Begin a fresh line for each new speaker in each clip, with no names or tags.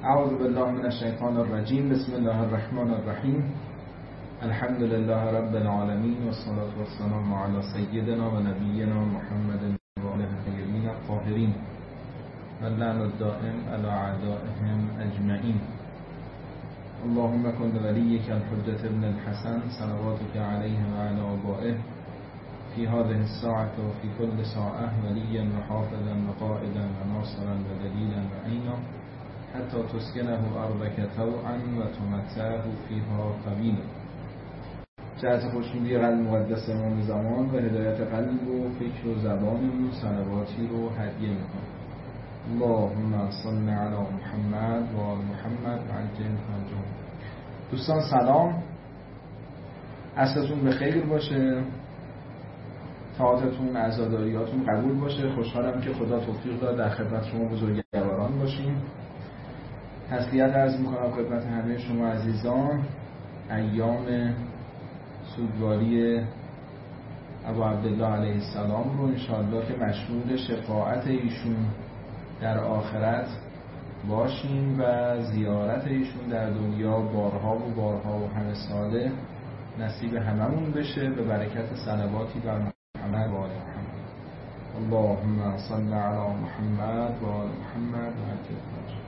اعوذ بالله من الشیطان الرجیم. بسم الله الرحمن الرحیم. الحمد لله رب العالمین والصلاة والسلام علی سیدنا و نبینا محمد و آله الطاهرین الطاهرین و اللعن الدائم علی اعدائهم اجمعین. اللهم کن ولیک الحجة ابن الحسن صلواتک علیه و علی آبائه فی هذه الساعة و فی كل ساعة ولیا و حافظا و قائدا و ناصرا و دلیلا و عینا حتی تسکنه ارضک طوعا و تمتعه فیها قبیلا. جهت خوشنودی قلب مقدس امام زمان و هدایت قلب و فکر و زبانمون صلواتی رو هدیه میکنم. اللهم صل علی محمد و آل محمد و عجل فرجهم. دوستان سلام، عصرتون بخیر باشه، طاعتتون عزاداریاتون قبول باشه. خوشحالم که خدا توفیق داد در خدمت شما بزرگواران باشیم. تسلیت عرض میکنم خدمت همه شما عزیزان. ایام سوگواری ابو عبدالله علیه السلام رو انشاءالله که مشمول شفاعت ایشون در آخرت باشیم و زیارت ایشون در دنیا بارها و بارها و همه ساله نصیب هممون بشه به برکت صلواتی بر محمد و آل محمد. اللهم صل علی محمد و آل محمد و عجل فرجهم.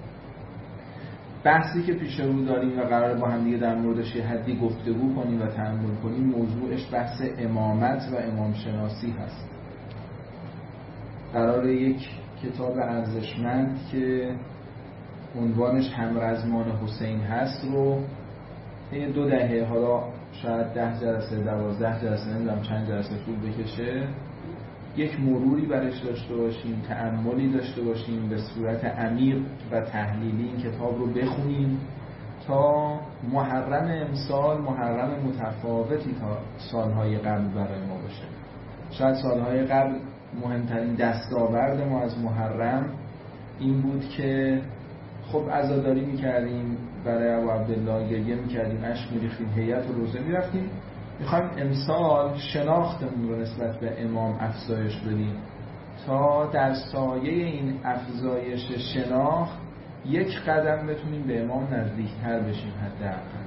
بحثی که پیش رو داریم و قرار با هم دیگه در موردش یه حدی گفتگو کنیم و تأمل کنیم، موضوعش بحث امامت و امام شناسی هست. قرار یک کتاب ارزشمند که عنوانش همرزمان حسین هست رو طی 2 دهه، حالا شاید 10 جلسه 12 جلسه نمیدونم چند جلسه طول بکشه، یک مروری برش داشته باشیم، تأملی داشته باشیم، به صورت عمیق و تحلیلی این کتاب رو بخونیم تا محرم امسال محرم متفاوتی تا سالهای قبل برای ما باشه. شاید سالهای قبل مهمترین دستاورد ما از محرم این بود که خب عزاداری میکردیم، برای ابو عبدالله گریه میکردیم، اشک میریختیم، هیئت و روزه میرفتیم. میخوایم امسال شناختمون رو نسبت به امام افزایش بدیم تا در سایه این افزایش شناخت یک قدم بتونیم به امام نزدیکتر بشیم. حداقل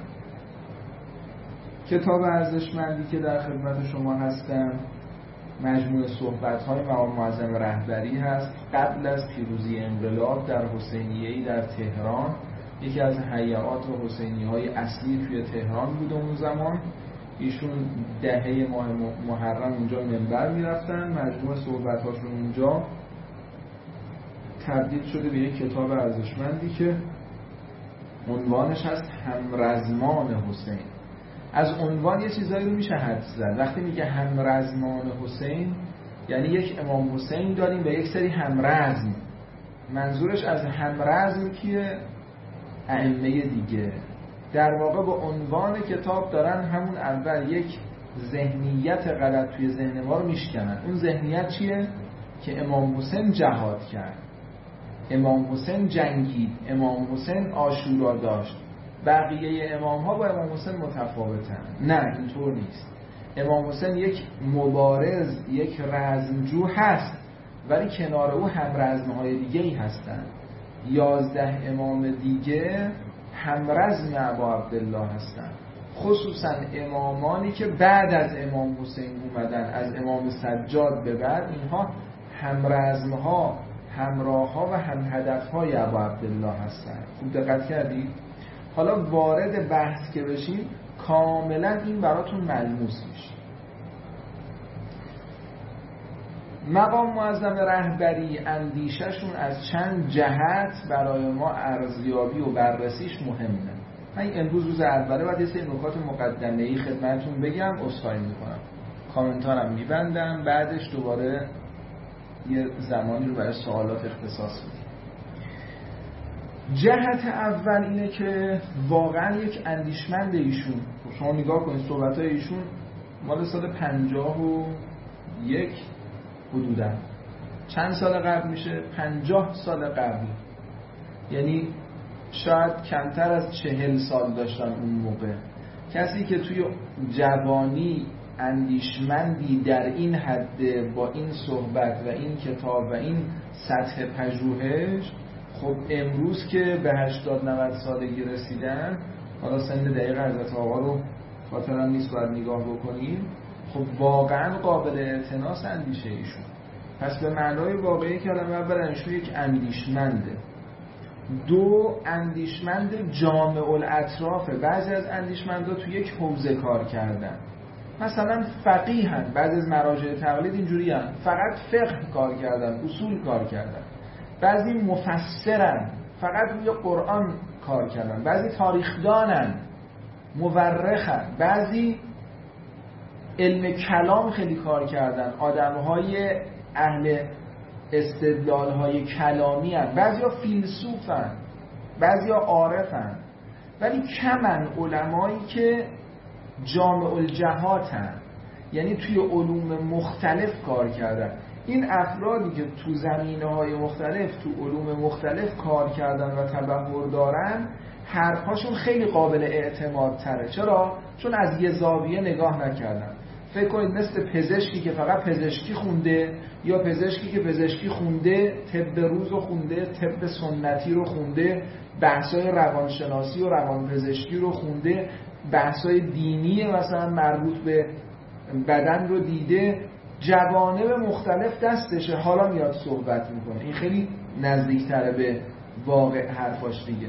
کتاب ارزشمندی که در خدمت شما هستم مجموعه صحبت‌های مقام معظم رهبری هست. قبل از پیروزی انقلاب در حسینیه‌ای در تهران، یکی از هیئات حسینی‌های اصلی توی تهران بود اون زمان. ایشون دهه ماه محرم اونجا منبر میرفتن. مجموعه صحبت‌هاشون اونجا تبدیل شده به یک کتاب ارزشمندی که عنوانش هست همرزمان حسین. از عنوان یه چیزایی رو میشه حدس زد. وقتی میگه همرزمان حسین یعنی یک امام حسین داریم و یک سری همرزم. منظورش از همرزم کیه؟ ائمه دیگه. در واقع با عنوان کتاب دارن همون اول یک ذهنیت غلط توی ذهن ما رو میشکنن. اون ذهنیت چیه؟ که امام حسین جهاد کرد، امام حسین جنگید، امام حسین عاشورا داشت، بقیه امام ها با امام حسین متفاوتن. نه، اینطور نیست. امام حسین یک مبارز، یک رزمجو هست، ولی کنار او هم رزمهای دیگه ای هستن. 11 امام دیگه هم رزم ابو عبدالله هستن، خصوصا امامانی که بعد از امام حسین اومدن، از امام سجاد به بعد. اینها هم رزمها، همراهها و هم هدفهای ابو عبدالله هستن. خوب دقت کردید؟ حالا وارد بحث که بشیم کاملا این براتون ملموس میشه. مقام معظم رهبری اندیششون از چند جهت برای ما ارزیابی و بررسیش مهمه. من امروز روز اوله باید یه سری نکات مقدمه‌ای خدمتتون بگم، عذرخواهی میکنم، کامنتارم میبندم، بعدش دوباره یه زمانی رو برای سوالات اختصاص میدیم. جهت اول اینه که واقعا یک اندیشمند ایشون، شما نگاه کنید صحبت‌های ایشون مال سال 51 حدوداً، چند سال قبل میشه؟ 50 سال قبل، یعنی شاید کمتر از 40 سال داشتن اون موقع. کسی که توی جوانی اندیشمندی در این حد با این صحبت و این کتاب و این سطح پژوهش، خب امروز که به 80-90 سالگی رسیدن، حالا سن دقیق حضرت آقا رو خاطرم نیست باید نگاه بکنیم، خب واقعا قابل اعتناس اندیشه ایشون. پس به معنای واقعی کلمه اولا ایشون یک اندیشمنده، دو اندیشمند جامع الاطرافه. بعضی از اندیشمندا تو یک حوزه کار کردن، مثلا فقیهن، بعضی از مراجع تقلید اینجوری هن، فقط فقه کار کردن، اصول کار کردن. بعضی مفسرن، فقط روی قرآن کار کردن. بعضی تاریخدانن، مورخن. بعضی علم کلام خیلی کار کردن، آدمهای اهل استدلالهای کلامی هن. بعضی ها فیلسوفن، بعضی ها عارفن. ولی کمن علمایی که جامع الجهاتن، یعنی توی علوم مختلف کار کردن. این افرادی که تو زمینه‌های مختلف، تو علوم مختلف کار کردن و تبحر دارن، حرفاشون خیلی قابل اعتماد تره. چرا؟ چون از یه زاویه نگاه نکردن. فکر کنید مثل پزشکی که فقط پزشکی خونده، یا پزشکی که پزشکی خونده، طب روز رو خونده، طب سنتی رو خونده، بحث‌های روانشناسی و روانپزشکی رو خونده، بحث‌های دینی مثلا مربوط به بدن رو دیده، جوانب مختلف دستشه، حالا میاد صحبت میکنه. این خیلی نزدیکتره به واقع حرفاش دیگه.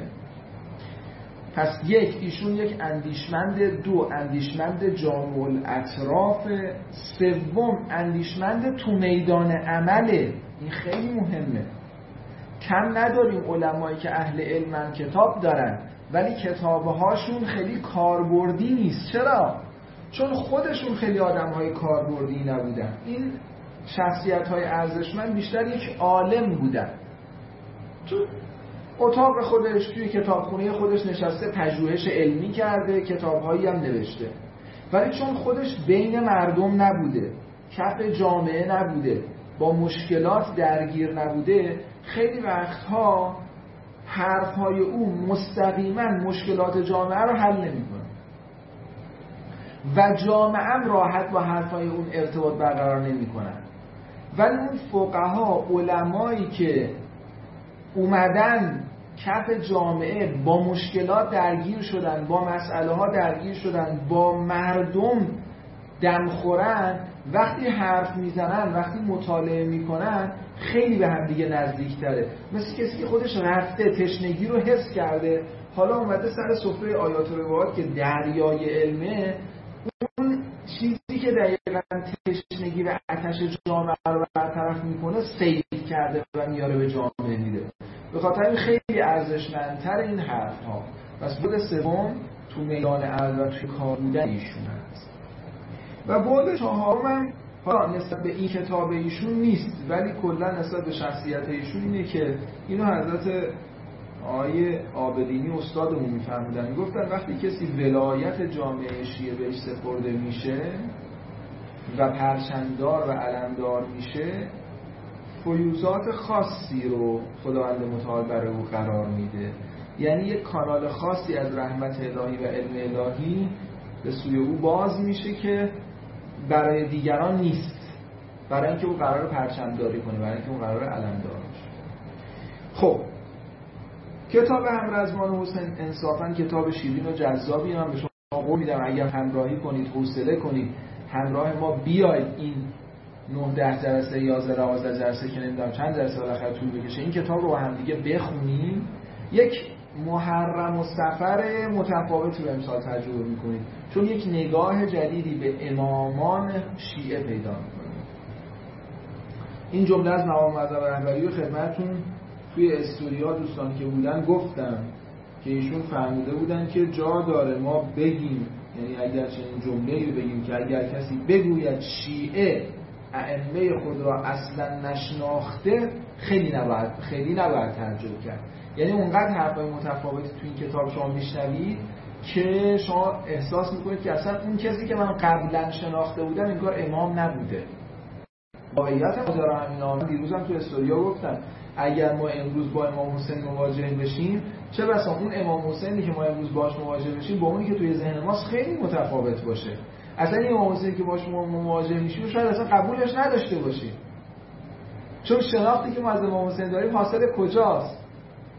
پس یک، ایشون یک اندیشمند، دو اندیشمند جامع الاطراف، سوم اندیشمند تو میدان عمله. این خیلی مهمه. کم نداریم علمایی که اهل علمن کتاب دارن ولی کتابهاشون خیلی کاربردی نیست. چرا؟ چون خودشون خیلی آدم‌های کاربردی نبودن. این شخصیت‌های ارزشمند بیشتر یک عالم بودن، تو اتاق خودش، توی کتابخونه خودش نشسته، پژوهش علمی کرده، کتاب‌هایی هم نوشته. ولی چون خودش بین مردم نبوده، کف جامعه نبوده، با مشکلات درگیر نبوده، خیلی وقتها حرف‌های او مستقیما مشکلات جامعه رو حل نمی‌کنه و جامعه هم راحت با حرفای اون ارتباط برقرار نمی‌کنن. ولی اون فقها، علمایی که اومدن کف جامعه، با مشکلات درگیر شدن، با مسئله ها درگیر شدن، با مردم دم خورن، وقتی حرف میزنن، وقتی مطالعه میکنن، خیلی به هم دیگه نزدیک تره. مثل کسی که خودش رفته تشنگی رو حس کرده، حالا اومده سر سفره آیات و روایات که دریای علمه، اون چیزی که دقیقاً تشنگی و آتش جامعه رو برطرف میکنه سید کرده و میاره به جامعه میده. به خاطر این خیلی ارزشمندتر این حرف ها. پس بعد سوم تو میدان عمل و توی کار بودن ایشون هست. و بعد چهارم حالا نسبت به این کتاب ایشون نیست، ولی کلا نسبت به شخصیت ایشون اینه که اینو حضرت آقای عابدینی استادمون میفهمیدن، میگفتن وقتی کسی ولایت جامعه شیعه بهش سپرده میشه و پرچمدار و علمدار میشه، فیوزات خاصی رو خداوند متعال برای او قرار میده. یعنی یک کانال خاصی از رحمت الهی و علم الهی به سوی او باز میشه که برای دیگران نیست، برای اینکه او قرار پرچمداری کنه، برای اینکه او قرار علمدار باشه. خب کتاب همرزمان حسین انصافا کتاب شیرین و جذابی، من به شما قول میدم اگر همراهی کنید، حوصله کنید، همراه ما بیاید، این 9-10 جلسه 11-12 جلسه که نمیدونم چند جلسه بالاخره طول بکشه، این کتاب رو با هم دیگه بخونیم، یک محرم و سفر متفاوتی رو امسال تجربه میکنید، چون یک نگاه جدیدی به امامان شیعه پیدا میکنید. این جمله از مقام معظم رهبری رو خدمتتون توی استوریا دوستان که بودن گفتم که ایشون فهمیده بودن که جا داره ما بگیم، یعنی اگر چنین جمله‌ای رو بگیم که اگر کسی بگوید شیعه ائمه خود را اصلا نشناخته، خیلی نباید تعجب کرد. یعنی اونقدر حرفای متفاوتی تو این کتاب شما میشنوید که شما احساس میکنید که اصلا اون کسی که من قبلا شناخته بودم انگار امام نبوده. واقعیت ماجرا همینه. دیروز هم تو استوریا گفتم اگر ما امروز با امام حسین مواجه بشیم، چه بسا اون امام حسینی که ما امروز باهاش مواجه بشیم با اونی که توی ذهن ماست خیلی متفاوت باشه. اصلا این امام حسینی که باهاش مواجه میشیم شاید اصلا قبولش نداشته باشیم، چون شناختی که ما از امام حسین داریم حاصل کجاست؟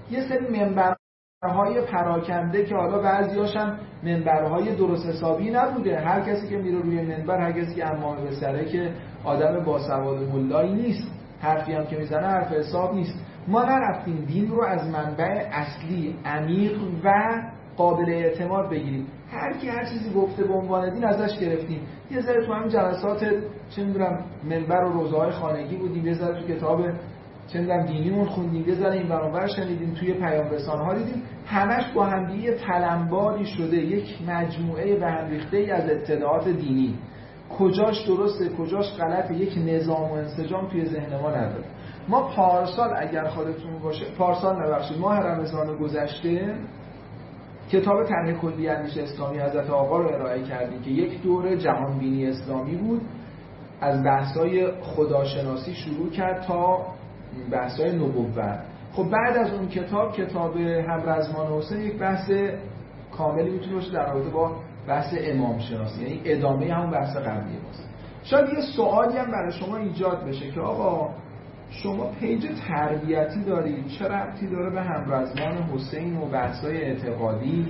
یه سری منبرهای پراکنده که حالا بعضیاش هم منبرهای درست حسابی نبوده. هر کسی که میره روی منبر، هر کسی که امام به سره که آدم باسواد ملایی نیست، حرفی هم که میزنه حرف حساب نیست. ما نرفتیم دین رو از منبع اصلی عمیق و قابل اعتماد بگیریم. هر کی هر چیزی گفته به عنوان دین ازش گرفتیم. یه ذره تو همین جلسات چه می‌دونم منبر و روزهای خانگی بودیم، یه ذره تو کتاب چه می‌دونم دینیمون خوندیم، یه ذره این برابر شنیدیم، توی پیام رسانه‌ها دیدیم، همش با هم دیگه تلمباری شده، یک مجموعه به هم ریخته‌ای از اطلاعات دینی. کجاش درسته، کجاش غلطه، یک نظام و انسجام توی ذهن ما نداره. ما پارسال اگر خودتون باشه، پارسال نبخشید، ماه رمضان گذشته کتاب طرح کلی اندیشه اسلامی حضرت آقا رو ارائه کردیم که یک دوره جهانبینی اسلامی بود. از بحث‌های خداشناسی شروع کرد تا بحث‌های نبوت. خب بعد از اون کتاب همرزمان حسین یک بحث کاملی میتونه باشه در رابطه با بحث امام شناسی، یعنی ادامه همون بحث قبلی ماست. شاید یه سوالی هم برای شما ایجاد بشه که آقا شما پیج تربیتی دارید، چه ربطی داره به همرزمان حسین و بحث‌های اعتقادی؟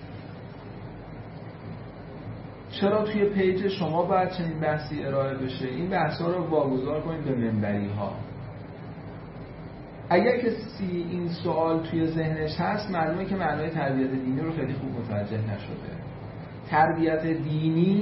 چرا توی پیج شما باید چنین بحثی ارائه بشه؟ این بحث‌ها رو واگذار کنید به منبری‌ها. اگر کسی این سوال توی ذهنش هست، معلومه که معنای تربیت دینی رو خیلی خوب متوجه نشده. تربیت دینی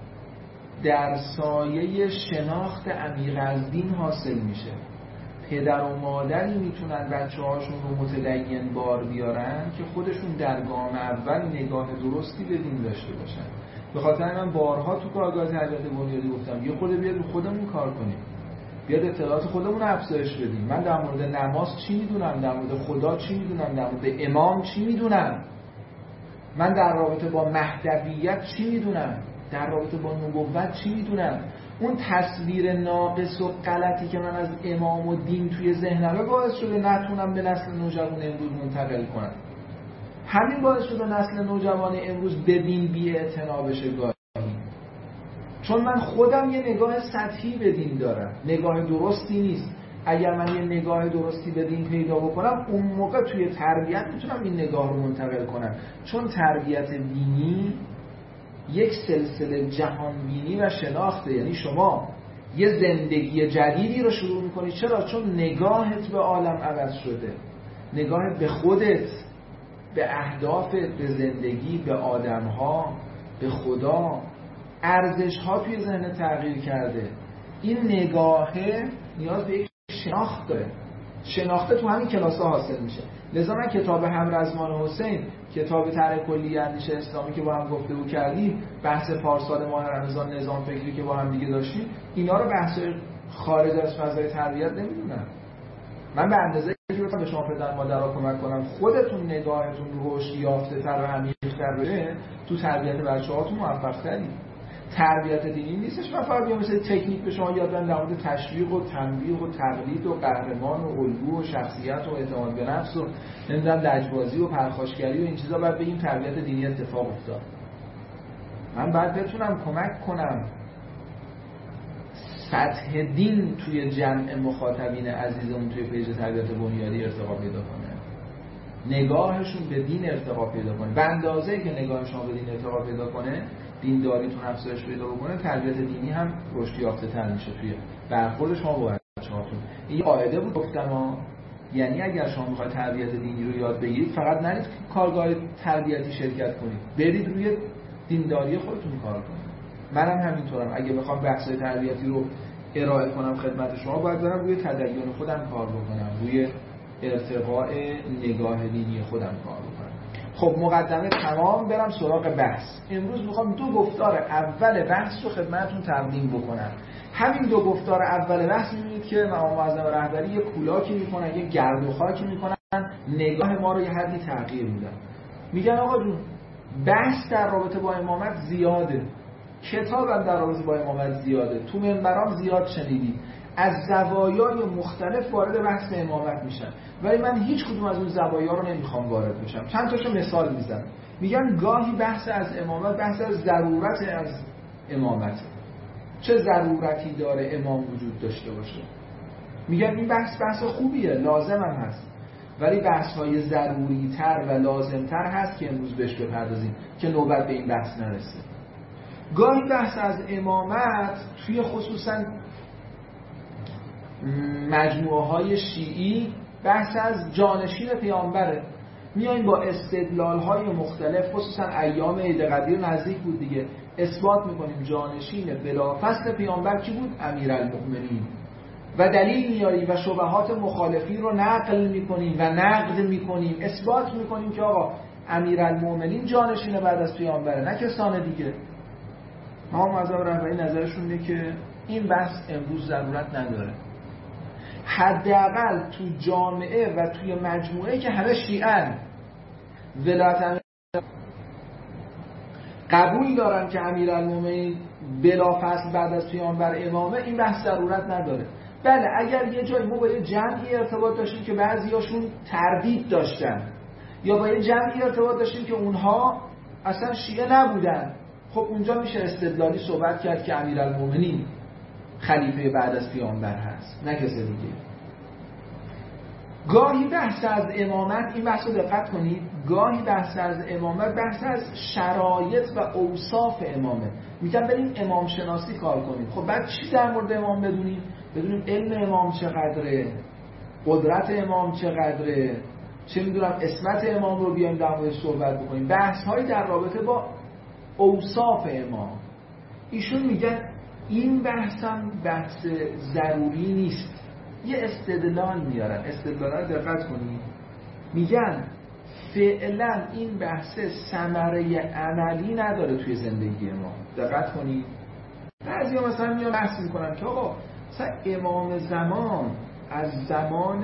در سایه شناخت عمیق از دین حاصل میشه. پدر و مادری میتونن بچه‌هاشون رو متدین بار بیارن که خودشون در گام اول نگاه درستی به دین داشته باشن. به خاطر من بارها تو کارگاه تربیت بنیادی گفتم یه خود بیاد خودمون کار کنیم، بیاد اطلاعات خودمون رو افزایش بدیم. من در مورد نماز چی میدونم، در مورد خدا چی میدونم، در مورد امام چی میدونم، من در رابطه با مهدویت چی میدونم، در رابطه با نبوت چی میدونم. اون تصویر ناقص و غلطی که من از امام و دین توی ذهنمه باعث شده نتونم به نسل نوجوان امروز منتقل کنم. همین باعث شده نسل نوجوان امروز به دین بی‌اعتنا بشه گاهی. چون من خودم یه نگاه سطحی به دین دارم، نگاه درستی نیست. اگر من یه نگاه درستی به دین پیدا بکنم، اون موقع توی تربیت میتونم این نگاه رو منتقل کنم. چون تربیت دینی یک سلسله جهانبینی و شناخته، یعنی شما یه زندگی جدیدی رو شروع میکنی. چرا؟ چون نگاهت به عالم عوض شده، نگاهت به خودت، به اهدافت، به زندگی، به آدمها، به خدا، ارزش‌ها توی ذهن تغییر کرده. این نگاهه نیاز به یک شناخت داره. شناخته تو همین کلاس‌ها حاصل میشه. لذا من کتاب همرزمان حسین، کتاب طرح کلی اندیشه اسلامی که با هم گفتگو کردیم، بحث پارسال ماه رمضان نظام فکری که با هم دیگه داشتیم، اینا رو بحث خارج از فضای تربیت نمیدونم. من به اندازه که بتونم به شما پدر مادرها کمک کنم خودتون نگاهتون رشد یافته‌تر و عمیق‌تر بشه، تو تربیت بچه‌هاتون موفق‌ترید. تربیت دینی نیستش من فقط بیام مثل تکنیک به شما یاد بدم در مورد تشویق و تنبیه و تقلید و قهرمان و الگو و شخصیت و اعتماد به نفس و نمیدونم لجبازی و پرخاشگری و این چیزا بعد بگیم تربیت دینی اتفاق افتاد. من بعد بتونم کمک کنم سطح دین توی جمع مخاطبین عزیزمون توی پیج تربیت بنیادی ارتقا پیدا کنه، نگاهشون به دین ارتقا پیدا کنه. به اندازه‌ای که نگاه شما به دین ارتقا پیدا کنه، دینداریتون افزایش پیدا بکنه، تربیت دینی هم رشد یافته‌تر میشه توی برخورد شما با بچه‌هاتون. این قاعده بود گفتم یعنی اگر شما میخواید تربیت دینی رو یاد بگیرید، فقط نرید کارگاه تربیتی شرکت کنید، برید روی دینداری خودتون کار کنید. منم همینطورم. اگه بخوام بحث‌های تربیتی رو ارائه کنم خدمت شما، باید برم روی تدین خودم کار بکنم، روی ارتقاء نگاه دینی خودم کار بکنم. خب مقدمه تمام، برم سراغ بحث. امروز میخوام دو گفتار اول بحث رو خدمتتون تقدیم بکنم. همین دو گفتار اول بحث می‌بینید که امام معظم رهبری یه کولاکی میکنن، یه گرد و خاکی میکنن، نگاه ما رو یه حدی تغییر میدن. میگن آقا جون بحث در رابطه با امامت زیاده، کتابم در رابطه با امامت زیاده، تو منبرام زیاد شنیدید، از زوایای مختلف وارد بحث امامت میشن، ولی من هیچ کدوم از اون زوایا رو نمیخوام وارد بشم. چند تاشو مثال میزنم. میگن گاهی بحث از امامت بحث از ضرورت از امامت، چه ضرورتی داره امام وجود داشته باشه. میگن این بحث خوبیه، لازم هم هست، ولی بحث‌های ضروری‌تر و لازم‌تر هست که امروز بهش بپردازیم که نوبت به این بحث نرسه. گاهی بحث از امامت توی خصوصاً مجموعه‌های شیعی بحث از جانشین پیامبره. میایم با استدلال‌های مختلف، خصوصاً ایام عید قدیر نزدیک بود دیگه، اثبات می‌کنیم جانشین بلافاصله پیامبر کی بود؟ امیرالمؤمنین. و دلیل میاریم و شبهات مخالفین رو نقل می‌کنیم و نقد می‌کنیم، اثبات می‌کنیم که آقا امیرالمؤمنین جانشین بعد از پیامبره، نه کسان دیگه. امام معظم رهبری نظرشون اینه که این بحث امروز ضرورت نداره. حداقل تو جامعه و توی مجموعه که همه شیعن ولایت قبول دارن که امیرالمومنین بلافاصله بعد از پیامبر امامه، این بحث ضرورت نداره. بله اگر یه جایی ما با یه جمعی ارتباط داشتیم که بعضیاشون تردید داشتن یا با یه جمعی ارتباط داشتیم که اونها اصلا شیعه نبودن، خب اونجا میشه استدلالی صحبت کرد که امیرالمومنین خلیفه بعد از پیامبر هست، نه کسی دیگه. گاهی بحث از امامت، این بحث رو دقت کنید، گاهی بحث از امامت بحث از شرایط و اوصاف امامه. میگن بریم امام شناسی کار کنیم. خب بعد چی در مورد امام بدونیم؟ بدونیم علم امام چقدره، قدرت امام چقدره، چه میدونم اسمت امام رو بیایم در موردش صحبت بکنیم. بحث هایی در رابطه با اوصاف امام. ایشون میگن این بحثم بحث ضروری نیست. یه استدلال میارن، استدلال رو دقت کنید، میگن فعلا این بحث ثمره عملی نداره توی زندگی ما. دقت کنید، بعضی ها مثلا میان بحث میکنن که آقا مثلا امام زمان از زمان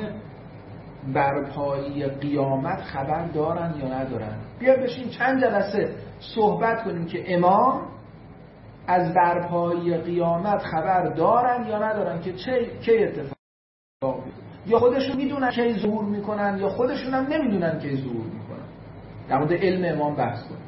برپایی قیامت خبر دارن یا ندارن. بیا بشین چند جلسه صحبت کنیم که امام از برپایی قیامت خبر دارن یا ندارن، که چه اتفاقی، یا خودشون میدونن کی ظهور میکنن یا خودشون هم نمیدونن کی ظهور میکنن. در مورد علم امام بحث کنیم.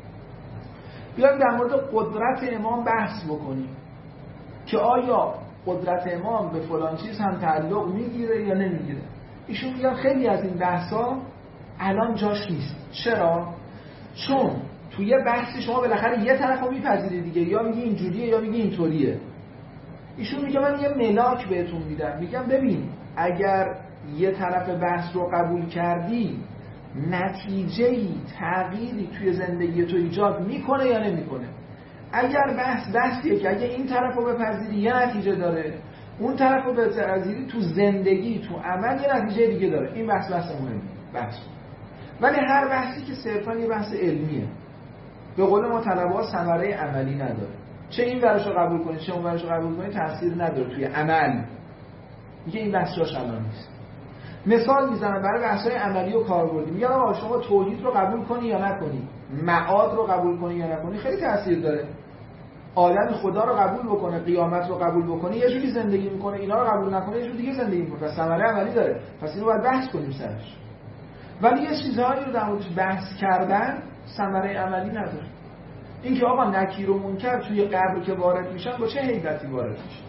بیایم در مورد قدرت امام بحث بکنیم که آیا قدرت امام به فلان چیز هم تعلق میگیره یا نمیگیره. ایشون میگن خیلی از این بحثا الان جاش نیست. چرا؟ چون توی بحثی شما بالاخره یه طرفو میپذیری دیگه، یا میگی اینجوریه یا میگی اینطوریه. ایشون میگه من یه ملاک بهتون میدم، میگم ببین اگر یه طرف بحث رو قبول کردی نتیجه‌ای تغییری توی زندگی تو ایجاد میکنه یا نمیکنه. اگر بحثیه که اگه این طرف رو بپذیری یه نتیجه داره، اون طرف رو بپذیری تو زندگی تو عمل یه نتیجه دیگه داره، این بحث مهمه بحث. ولی هر بحثی که صرفا یه بحث علمیه، به قول ما طلبه‌ها ثمره عملی نداره، چه این ورشو قبول کنید چه اون ورشو قبول کنید تاثیر نداره توی عمل. میگه این بحث جاش الان نیست. مثال میزنم برای بحث‌های عملی و کاربردی. میگن آقا شما توحید رو قبول کنی یا نکنی، معاد رو قبول کنی یا نکنی، خیلی تاثیر داره. عالم خدا رو قبول بکنه، قیامت رو قبول بکنه، یه جوری زندگی میکنه، اینا رو قبول نکنه یه جوری دیگه زندگی میکنه. پس ثمره عملی داره، پس اینو باید بحث کنیم سرش. ولی یه چیزهایی رو در موردش بحث کردن ثمره عملی نداره. این که آقا نکیر و منکر توی قبر که وارد میشن با چه هیئتی وارد میشن؟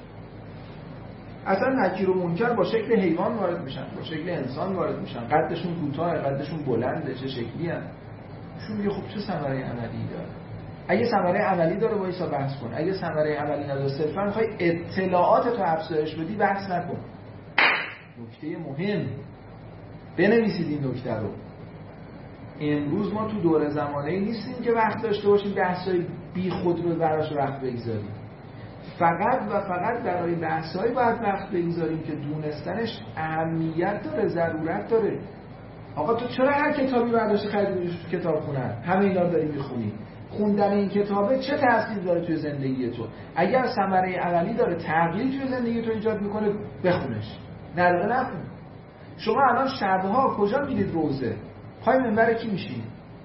اصلا نکیر و منکر با شکل حیوان وارد میشن، با شکل انسان وارد میشن، قدشون کوتاه، قدشون بلنده، چه شکلی ان؟ شون میگه خب چه ثمره عملی داره؟ اگه ثمره عملی داره وایسا بحث کن، اگه ثمره عملی نداره صرفا میخوای اطلاعاتتو افزایش بدی بحث نکن. نکته مهم بنویسید این نکته رو. امروز ما تو دور زمانه‌ای نیستیم که وقت داشته باشیم بحث‌های بی خود رو براش وقت بگذاریم. فقط و فقط برای بحث‌های باید وقت بگذاریم که دونستنش اهمیت داره، ضرورت داره. آقا تو چرا هر کتابی برداشتی خریدی تو کتابخونه همه اینا رو داری می‌خونی؟ خوندن این کتابه چه تأثیر داره توی زندگی تو؟ اگر ثمره عملی داره، تغییری توی زندگی تو ایجاد می‌کنه، بخونش. نداره نخون. شما الان شب‌ها کجا میرید روزه؟ پای منبر کی میشینید؟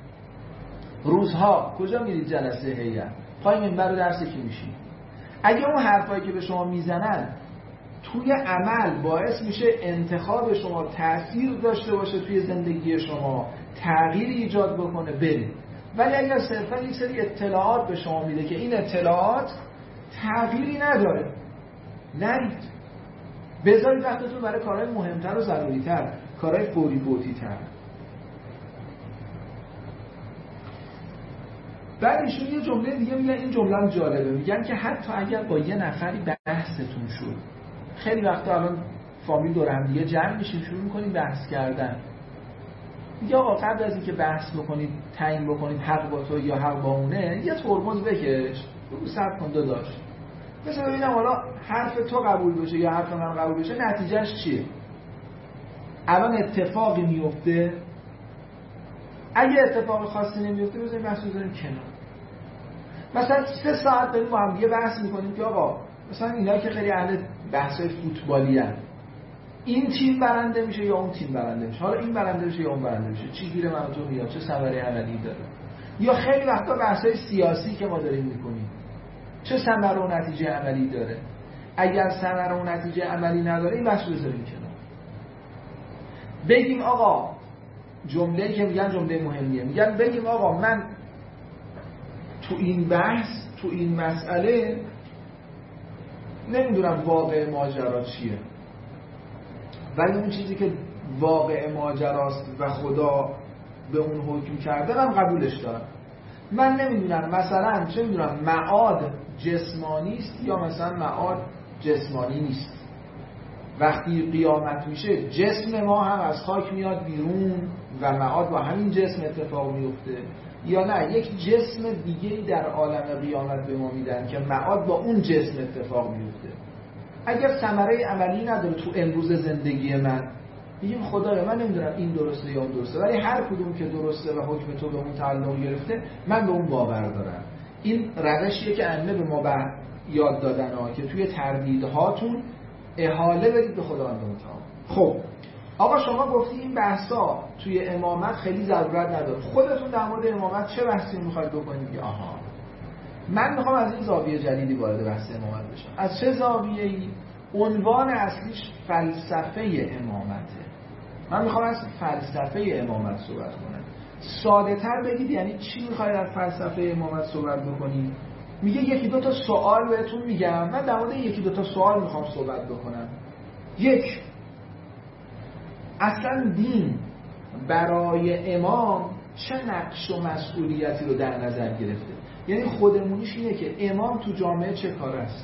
روزها کجا میرید جلسه هیئت؟ پای منبر درس کی میشینید؟ اگه اون حرفایی که به شما میزنن توی عمل باعث میشه انتخاب شما تأثیر داشته باشه توی زندگی شما، تغییری ایجاد بکنه، برید. ولی اگر صرفا یک سری اطلاعات به شما میده که این اطلاعات تغییری نداره، نرید. بذارید وقتتون برای کارهای مهمتر و ضروری‌تر. کارهای فوری فوتی تر. بعد ایشون یه جمله دیگه میگن، این جمله هم جالبه، میگن که حتی اگر با یه نفری بحثتون شد، خیلی وقتا الان فامیل دور هم دیگه جمع میشیم شروع میکنیم بحث کردن، میگه آقا قبل از اینکه بحث بکنید تعیین بکنید حق با تو یا حق با اونه، یه ترمز بکش بگو صبر کن داداش، مثلا ببینم حالا حرف تو قبول بشه یا حرف من قبول بشه نتیجهش چیه. الان اتفاقی میفته، اگه اتفاق خاصی نمیفته بذاریم بحث بذاریم کنار. مثلا 3 ساعت داریم با هم دیگه بحث میکنیم که آقا مثلا اینایی که خیلی اهل بحث‌های فوتبالی هستن، این تیم برنده میشه یا اون تیم برنده میشه، حالا این برنده میشه یا اون برنده میشه، چی گیر من و تو میاد، چه ثمره عملی داره. یا خیلی وقتا بحث‌های سیاسی که ما داریم میکنیم چه ثمره و نتیجه عملی داره. اگر ثمره و نتیجه عملی نداره این بحث بذاریم کنار. بگیم آقا جمله‌ای که میگن جمله مهمیه، میگن بگیم آقا من تو این بحث تو این مسئله نمیدونم واقع ماجرا چیه، ولی اون چیزی که واقع ماجراست و خدا به اون حکم کرده من قبولش دارم. من نمیدونم مثلا چه میدونم معاد جسمانی است یا مثلا معاد جسمانی نیست. وقتی قیامت میشه جسم ما هم از خاک میاد بیرون و معاد با همین جسم اتفاق میفته، یا نه یک جسم دیگه‌ای در عالم قیامت به ما میدن که معاد با اون جسم اتفاق میفته. اگر ثمره عملی نداره تو امروز زندگی من، میگیم خدایا من نمیدونم این درسته یا اون درسته، ولی هر کدوم که درسته و حکم تو به اون تعلق گرفته من به اون باور دارم. این روشیه که ائمه به ما یاد دادن که توی تردیدهاتون احاله بدید به خداوند متعال. خب آقا شما گفتی این بحثا توی امامت خیلی ضرورت نداره، خودتون در مورد امامت چه بحثی میخواید بکنید؟ آها من میخوام از این زاویه جدیدی وارد بحث امامت بشم. از چه زاویه‌ای؟ عنوان اصلیش فلسفه امامته. من میخوام از فلسفه امامت صحبت کنم. ساده تر بگید یعنی چی میخواید از فلسفه امامت صحبت بکنید؟ میگه 1-2 سوال بهتون میگم، من در مورد 1-2 سوال میخوام صحبت بکنم. 1. اصلا دین برای امام چه نقش و مسئولیتی رو در نظر گرفته؟ یعنی خودمونیش اینه که امام تو جامعه چه کار است؟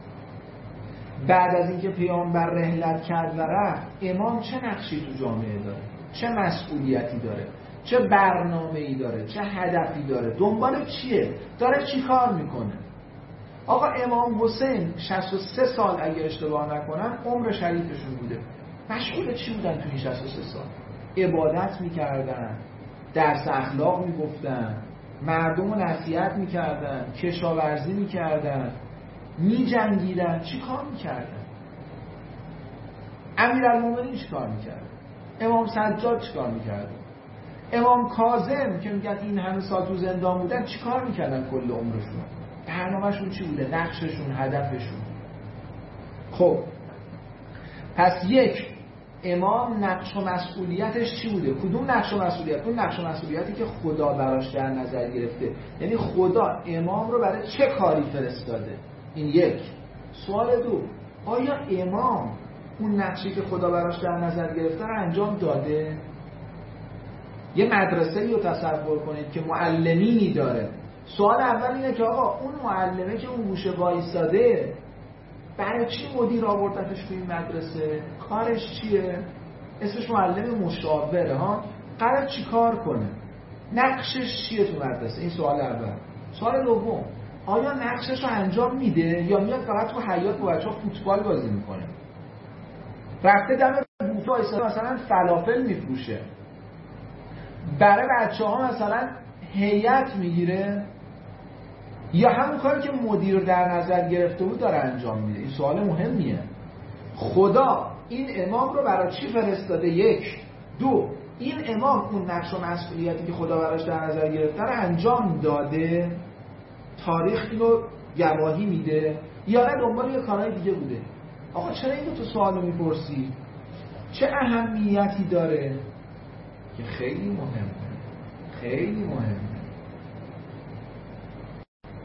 بعد از اینکه پیامبر رحلت کرد و رفت، امام چه نقشی تو جامعه داره؟ چه مسئولیتی داره؟ چه برنامه‌ای داره؟ چه هدفی داره؟ دنبال چیه؟ داره چی کار میکنه؟ آقا امام حسین 63 سال اگه اشتباه نکنم عمر شریفشون بوده. مشغول چی بودن تو این 63 سال؟ عبادت میکردن، درس اخلاق میگفتن، مردم رو نصیحت میکردن، کشاورزی میکردن، میجنگیدن. چی کار میکردن؟ امیرالمومنین چی کار میکردن؟ امام سجاد چی کار میکردن؟ امام کاظم که میگن این همه سال تو زندان بودن چی کار میکردن کل عمرشون؟ برنامه‌شون چی بوده؟ نقششون، هدفشون. خب پس 1 امام نقش و مسئولیتش چی بوده؟ کدوم نقش و مسئولیت؟ اون نقش و مسئولیتی که خدا براش در نظر گرفته. یعنی خدا امام رو برای چه کاری فرستاده؟ این 1. سوال 2، آیا امام اون نقشی که خدا براش در نظر گرفته رو انجام داده؟ یه مدرسه‌ای رو تصور کنید که معلمینی داره. سوال اول اینه که آقا اون معلمه که اون گوشه وایساده برای چی مدیر آوردتش توی این مدرسه؟ کارش چیه؟ اسمش معلم مشاوره ها. قرار چی کار کنه؟ نقشش چیه تو مدرسه؟ این سوال اول. سوال دوم، آیا نقشش رو انجام میده یا میاد فقط تو حیاط با بچه‌ها فوتبال بازی میکنه؟ رفته دم بوفه وایساده مثلا فلافل میفروشه، برای بچه‌ها مثلا هیئت میگیره، یا همون کاری که مدیر در نظر گرفته بود داره انجام میده؟ این سوال مهمیه. خدا این امام رو برای چی فرستاده؟ 1. 2 این امام اون نقش و مسئولیتی که خدا براش در نظر گرفته رو انجام داده؟ تاریخ اینو گواهی میده یا نه دنبال یه کارهای دیگه بوده؟ آقا چرا اینو تو سوالو میپرسی؟ چه اهمیتی داره؟ که خیلی مهمه، خیلی مهمه.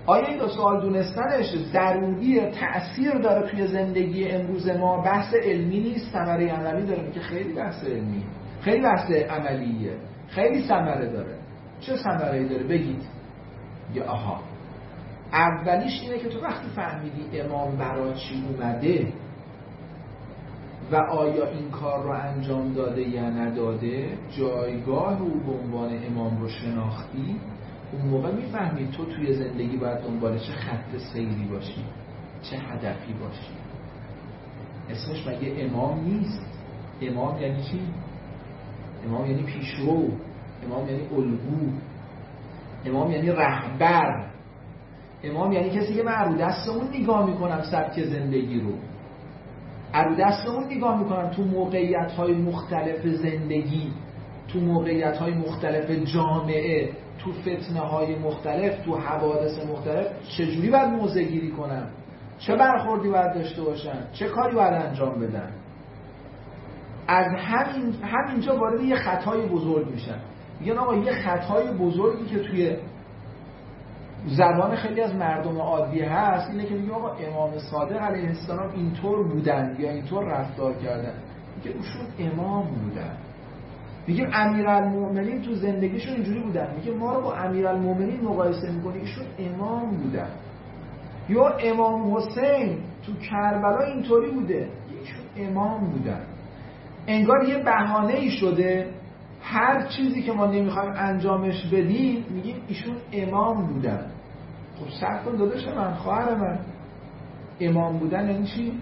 آیا این دو سوال دونستنش ضروریه، تأثیر داره توی زندگی امروز ما؟ بحث علمی نیست، ثمره عملی داره. که خیلی بحث علمی، خیلی بحث عملیه، خیلی ثمره داره. چه ثمره‌ای داره بگید؟ یا آها، اولیش اینه که تو وقتی فهمیدی امام برای چی اومده و آیا این کار رو انجام داده یا نداده، جایگاه او به عنوان امام رو شناختی، اون موقع میفهمی تو توی زندگی باید دنبال چه خط سیری باشی، چه هدفی باشی. اسمش مگه امام نیست؟ امام یعنی چی؟ امام یعنی پیشرو، امام یعنی الگو، امام یعنی رهبر، امام یعنی کسی که من رو دست اون نگاه میکنم سبک زندگی رو، رو دست اون نگاه میکنم تو موقعیت‌های مختلف زندگی، تو موقعیت‌های مختلف جامعه، تو فتنه‌های مختلف، تو حوادث مختلف چجوری باید موضع گیری کنم، چه برخوردی باید داشته باشم، چه کاری باید انجام بدم. از همینجا وارد یه خطای بزرگ میشن. میگن آقا یه خطای بزرگی که توی زبان خیلی از مردم عادی هست اینه که میگه آقا امام صادق علیه السلام اینطور بودن یا اینطور رفتار کردن. میگه اوشون امام بودن. میگه امیرالمومنین تو زندگیشون اینجوری بودن. میگه ما رو با امیرالمومنین مقایسه میکنه، ایشون امام بودن. یا امام حسین تو کربلا اینطوری بوده، ایشون امام بودن. انگار یه بهانه‌ای شده هر چیزی که ما نمیخوایم انجامش بدیم میگیم ایشون امام بودن. خب صبر کن داداش من، خواهر من، امام بودن یعنی چی؟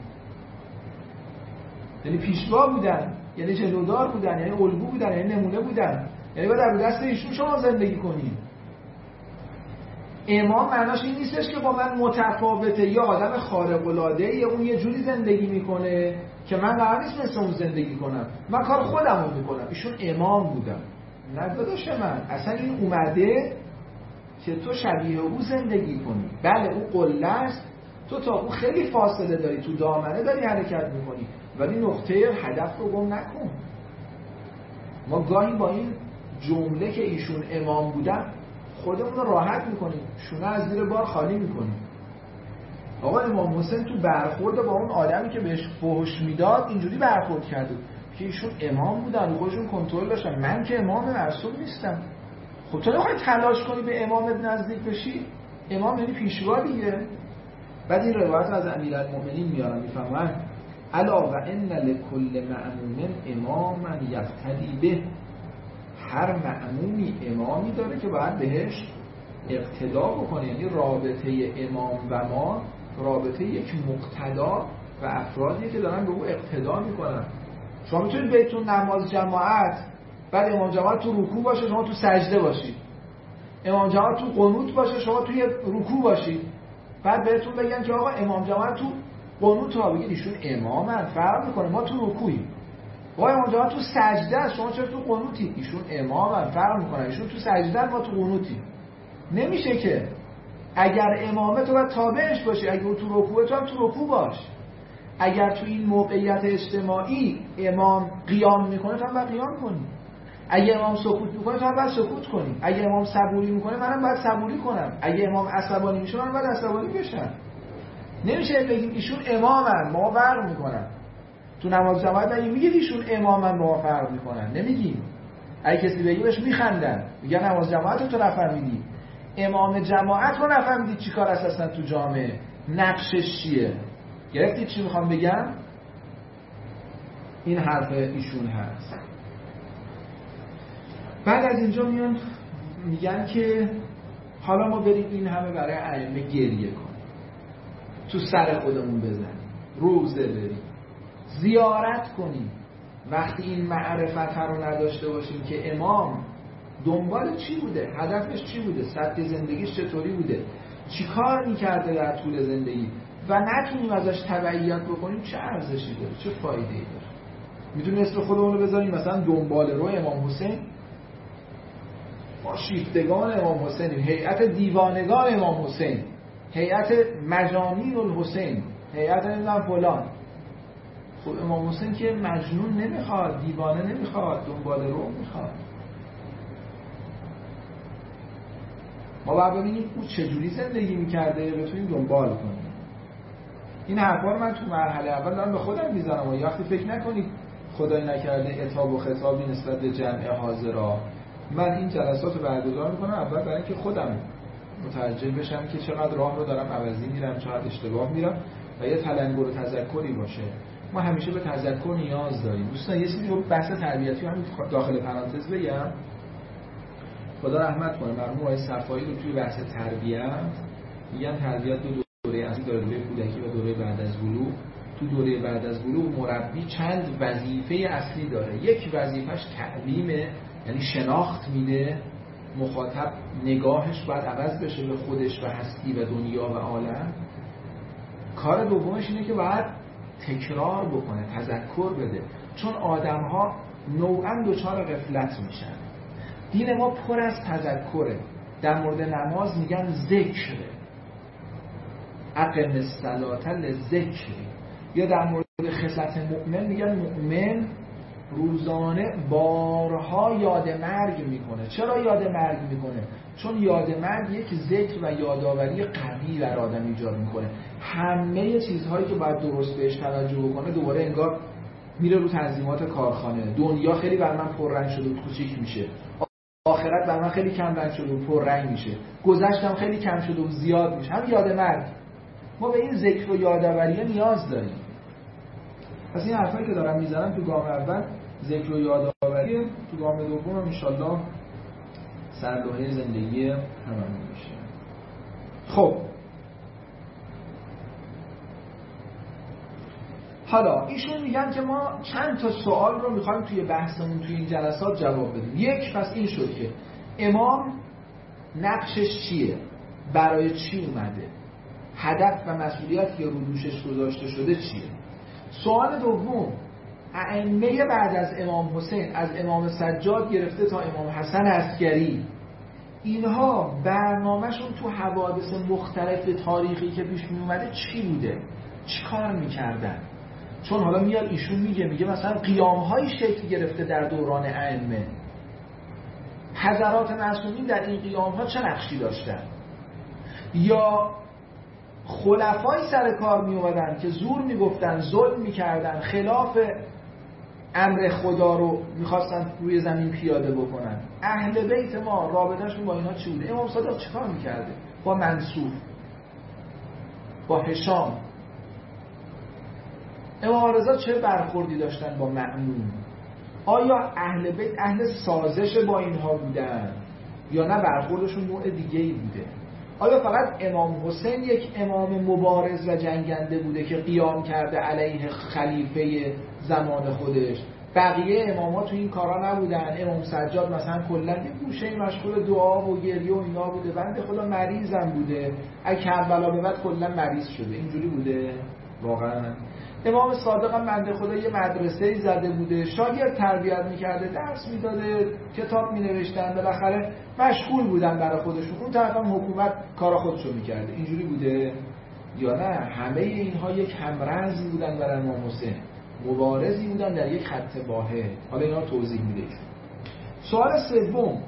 یعنی پیشوا بودن، یعنی جلودار بودن، یعنی الگو بودن، یعنی نمونه بودن، یعنی باید در دست ایشون شما زندگی کنید. امام معناش این نیستش که با من متفاوته یا آدم خارق العاده یا اون یه جوری زندگی میکنه که من قرار نیست مثل اون زندگی کنم، من کار خودم رو میکنم. ایشون امام بودن. نه داداش من، اصلا این اومده که تو شبیه او زندگی کنی. بله او قله است، تو تا او خیلی فاصله داری، تو دامنه داری حرکت میکنی، ولی نقطه هدف رو گم نکن. ما گاهی با این جمله که ایشون امام بودن خودمون رو راحت میکنیم، شونه از زیر بار خالی میکنیم. آقا امام حسین تو برخورد با اون آدمی که بهش فحش میداد اینجوری برخورد کرده که ایشون امام بودن، خودشون کنترل داشتن. من که امام معصوم نیستم. خب تو نمیخوای تلاش کنی به امامت نزدیک بشی؟ امام یعنی پیشوا دیگه. بعد این روایت از امیرالمومنین میارن، میفهمن الا و ان لکل مأموم اماما یقتدی به. هر مأمومی امامی داره که باید بهش اقتدا بکنه. یعنی رابطه امام و ما رابطه یک مقتدا و افرادی که دارن به او اقتدا میکنن. شما میتونید بهتون نماز جماعت، بعد امام جماعت تو رکوع باشه شما تو سجده باشید، امام جماعت تو قنوت باشه شما توی رکوع باشید، بعد بهتون بگن که آقا امام جماعت تو قنوت ها، بگید ایشون امامن، فرق میکنه، ما تو رکوعیم. آقا امام جماعت تو سجده است، شما چرا تو قنوتی؟ ایشون امامن، فرق میکنه، ایشون تو سجده ما تو قنوتیم. نمیشه که اگر امامه تو باید تابعش باشی، اگر تو رکوع تو هم تو رکوع باش. اگر تو این موقعیت اجتماعی امام قیام میکنه تو هم باید قیام کنی. اگه امام سکوت میکنه تو هم باید سکوت کنی. اگه امام صبوری میکنه منم باید صبوری کنم. اگه امام عصبانی میشه منم باید عصبانی بشم. نمیشه بگیم ایشون امامن ما فرق میکنن. تو نماز جماعت اگه میگید ایشون امامن ما فرق میکنن نمیگیم. اگه کسی بگه بهش میخندن، میگن نماز جماعت تو نفهمیدی، امام جماعت رو نفهمیدی چیکار اساسا تو جامعه، نقشش چیه. گرفتید چی میخوام بگم؟ این حرف ایشون هست. بعد از اینجا میگن که حالا ما بریم این همه برای ائمه گریه کنیم، تو سر خودمون بزنیم، روزه بریم، زیارت کنیم. وقتی این معرفت رو نداشته باشیم که امام دنبال چی بوده، هدفش چی بوده، سبک زندگیش چطوری بوده، چی کار میکرده در طول زندگی و نتونیم ازش تبعیت بکنیم، چه ارزشی داره، چه فایده‌ای داره. میتونیم اسم خودمون رو بذاریم مثلا دنبال رو امام حسین، ما شیفتگان امام حسین، هیئت دیوانگان امام حسین، هیئت مجانین الحسین، هیئت نمیدونم فلان. خب امام حسین که مجنون نمیخواد، دیوانه نمیخواد، دنبال رو میخواد. ما باید ببینیم او چجوری زندگی میکرده بتونیم دنبال کنیم. این حرفا رو من تو مرحله اول دارم به خودم میزنم و وقتی فکر نکنید خدای نکرده عتاب و خطابی نسبت به جمع حاضرا. من این جلسات رو برگزار میکنم اول برای اینکه خودم متوجه بشم که چقدر راه رو دارم عوضی میرم، چقدر اشتباه میرم و یه تلنگر و تذکری باشه. ما همیشه به تذکر نیاز داریم. دوستان یه چیزی رو بحث تربیتی هم داخل پرانتز بگم. خدا رحمت کنه مرحوم آقای صفایی رو توی بحث تربیت میگن تربیت دو دوره اصلی داره، دوره کودکی و دوره بعد از بلوغ. تو دوره بعد از بلوغ مربی چند وظیفه اصلی داره. یک وظیفه‌اش تعلیمه، یعنی شناخت میده، مخاطب نگاهش باید عوض بشه به خودش و هستی و دنیا و عالم. کار دومش اینه که باید تکرار بکنه، تذکر بده، چون آدم‌ها نوعاً دچار غفلت میشن. دین ما پر از تذکره. در مورد نماز میگن ذکر، اقم الصلاة للذکر. یا در مورد خصلت مؤمن میگن مؤمن روزانه بارها یاد مرگ میکنه. چرا یاد مرگ میکنه؟ چون یاد مرگ یک ذکر و یادآوری قوی بر آدم ایجاد میکنه. همه چیزهایی که باید درست بهش توجه بکنه دوباره انگار میره رو تنظیمات کارخانه. دنیا خیلی بر من پررنگ شده و کوچیک میشه، آخرت بر من خیلی کم رنگ شده و پررنگ میشه، گذشتم خیلی کم شده و زیاد میشه. هم یاد مرگ. ما به این ذکر و یادآوری نیاز داریم. پس این حرفایی که دارم میزنم تو گام اول ذکر و یادآوری، تو گام دوم ان شاءالله سرلوحه زندگی هممون میشه. خب حالا ایشون میگن که ما چند تا سوال رو میخوایم توی بحثمون توی این جلسات جواب بدیم. یک، پس این شد که امام نقشش چیه، برای چی اومده، هدف و مسئولیتی که رو دوشش گذاشته شده چیه. سوال دوم، ائمه بعد از امام حسین، از امام سجاد گرفته تا امام حسن عسکری، اینها برنامهشون تو حوادث مختلف تاریخی که پیش می اومده چی بوده، چی کار میکردن؟ چون حالا میاد ایشون میگه مثلا قیام‌های شکل گرفته در دوران ائمه. حضرات معصومین در این قیام‌ها چه نقشی داشتن؟ یا خلفای سر کار می اومدن که زور میگفتن، ظلم میکردن، خلاف امر خدا رو میخواستن روی زمین پیاده بکنن. اهل بیت ما رابطهشون با اینا چی بوده؟ امام صادق چه کار میکرده با منصور، با هشام؟ امام رضا چه برخوردی داشتن با مأمون؟ آیا اهل بیت اهل سازش با اینها بودن یا نه برخوردشون نوع دیگه‌ای بوده؟ آیا فقط امام حسین یک امام مبارز و جنگنده بوده که قیام کرده علیه خلیفه زمان خودش؟ بقیه اماما تو این کارا نبودن. امام سجاد مثلا کلا یه گوشه مشغول دعا و گریه و اینا بوده، بنده خدا مریضم بوده، از کربلا به بعد کلا مریض شده. اینجوری بوده واقعا؟ امام صادق هم بنده خدا یه مدرسه‌ای زده بوده، شاگرد تربیت می‌کرده، درس می‌داده، کتاب می‌نوشتن، بالاخره مشغول بودن برای خودشون. اون طرف هم حکومت کارا خودشو می‌کرده. اینجوری بوده یا نه همه اینها یک همرزی بودن برای امام حسین، مبارزی بودن در یک خط واحد؟ حالا اینا رو توضیح میده. سوال سوم،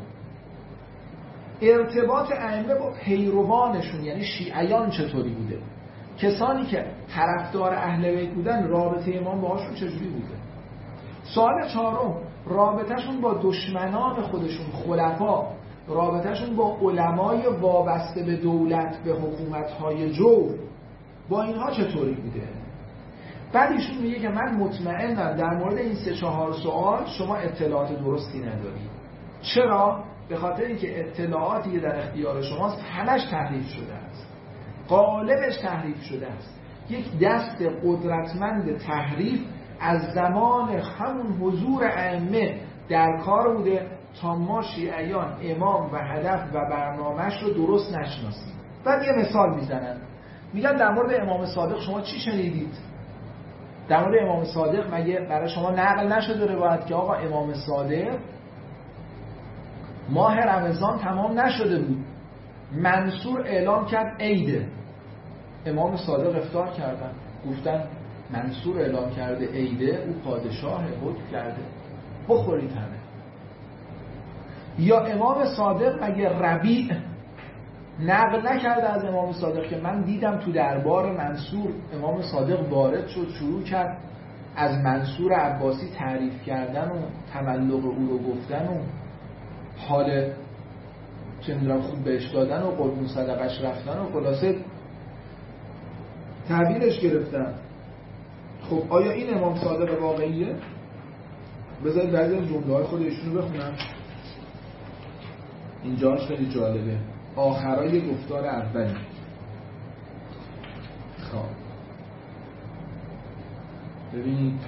ارتباط ائمه با پیروانشون یعنی شیعیان چطوری بوده؟ کسانی که طرفدار اهل بیت بودن رابطه امام باهاشون چجوری بوده؟ سوال چهارم، رابطهشون با دشمنان خودشون، خلفا، رابطهشون با علمای وابسته به دولت، به حکومت‌های جور، با اینها چطوری بوده؟ بعد ایشون میگه که من مطمئنم در مورد این 3-4 سوال شما اطلاعات درستی ندارید. چرا؟ به خاطر اینکه اطلاعاتی که در اختیار شماست همش تحریف شده است، غالبش تحریف شده است. یک دست قدرتمند تحریف از زمان همون حضور ائمه در کار بوده تا ما شیعیان امام و هدف و برنامه‌اش رو درست نشناسیم. بعد یه مثال میزنن، میگن در مورد امام صادق شما چی شنیدید؟ در مورد امام صادق مگه برای شما نقل نشده روایت که آقا امام صادق ماه رمضان تمام نشده بود، منصور اعلام کرد عیده، امام صادق افطار کردن، گفتن منصور اعلام کرده عیده، او پادشاه، حکم کرده، بخورید همه. یا امام صادق مگه ربیع نقل نکرده از امام صادق که من دیدم تو دربار منصور امام صادق وارد شد شروع کرد از منصور عباسی تعریف کردن و تملق او رو گفتن و حال چه می‌دونم خوب بهش دادن و قربون صدقش رفتن و خلاصه تعبیرش گرفتن. خب آیا این امام صادق واقعیه؟ بذارید بعضی از جمله‌های خود ایشون رو بخونم. اینجاش خیلی جالبه. آخرای گفتار اولی. خب ببینید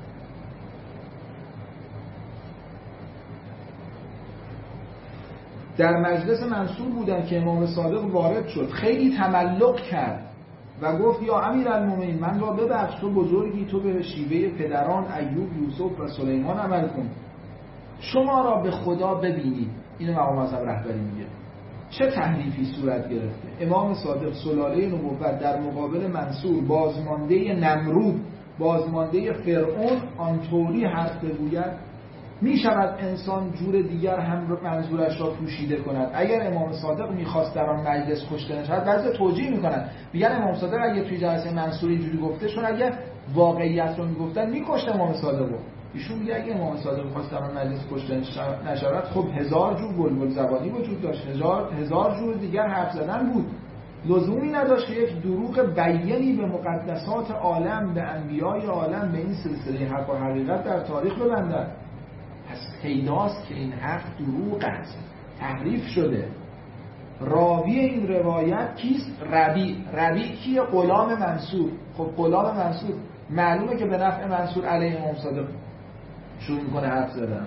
در مجلس منصور بودن که امام صادق وارد شد، خیلی تملق کرد و گفت یا امیرالمومنین من را ببخش، تو بزرگی، تو به شیوه پدران ایوب، یوسف و سلیمان عمل کن، شما را به خدا ببینید. اینو مقام اعظم رهبری میگه. چه تحریفی صورت گرفته؟ امام صادق سلاله نبوت در مقابل منصور، بازمانده نمرود، بازمانده فرعون، آنطوری حرف بگوید. می شود انسان جور دیگر هم منظورش را پوشیده کند. اگر امام صادق میخواست در آن مجلس کشته نشود، بعضی توجیه میکنن میگن امام صادق اگه توی جلسه منصور اینجوری گفته، چون اگه واقعیت رو میگفتن میکشت امام صادق رو. ایشون میگه اگه امام صادق میخواست در آن مجلس کشته نشود، خب هزار جور بلبل زبانی وجود داشت، هزار جور دیگر حرف زدن بود، لزومی نداشت که یک دروغ بیانی به مقدسات عالم، به انبیای عالم، به این سلسله حق و حقیقت در تاریخ ببندد. پس پیداست که این حرف دروغ است، تحریف شده. راوی این روایت کیست؟ ربیع کیه؟ غلام منصور. خب غلام منصور معلومه که به نفع منصور علیه امام صادق شروع میکنه حرف زدن.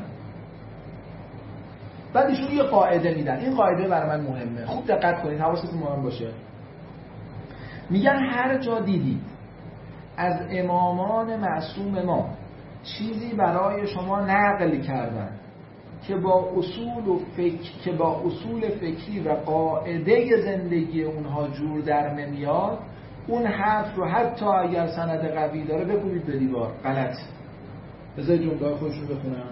بعد ایشون یه قاعده میدن، این قاعده برای من مهمه، خوب دقت کنید، حواستون مهم باشه. میگن هر جا دیدید از امامان معصوم ما چیزی برای شما نقل کردن که با اصول فکری و قاعده زندگی اونها جور در نمیاد، اون حرف رو حتی اگر سند قوی داره بکوبید به دیوار، غلط. بذارید جمله خودشون بخونم.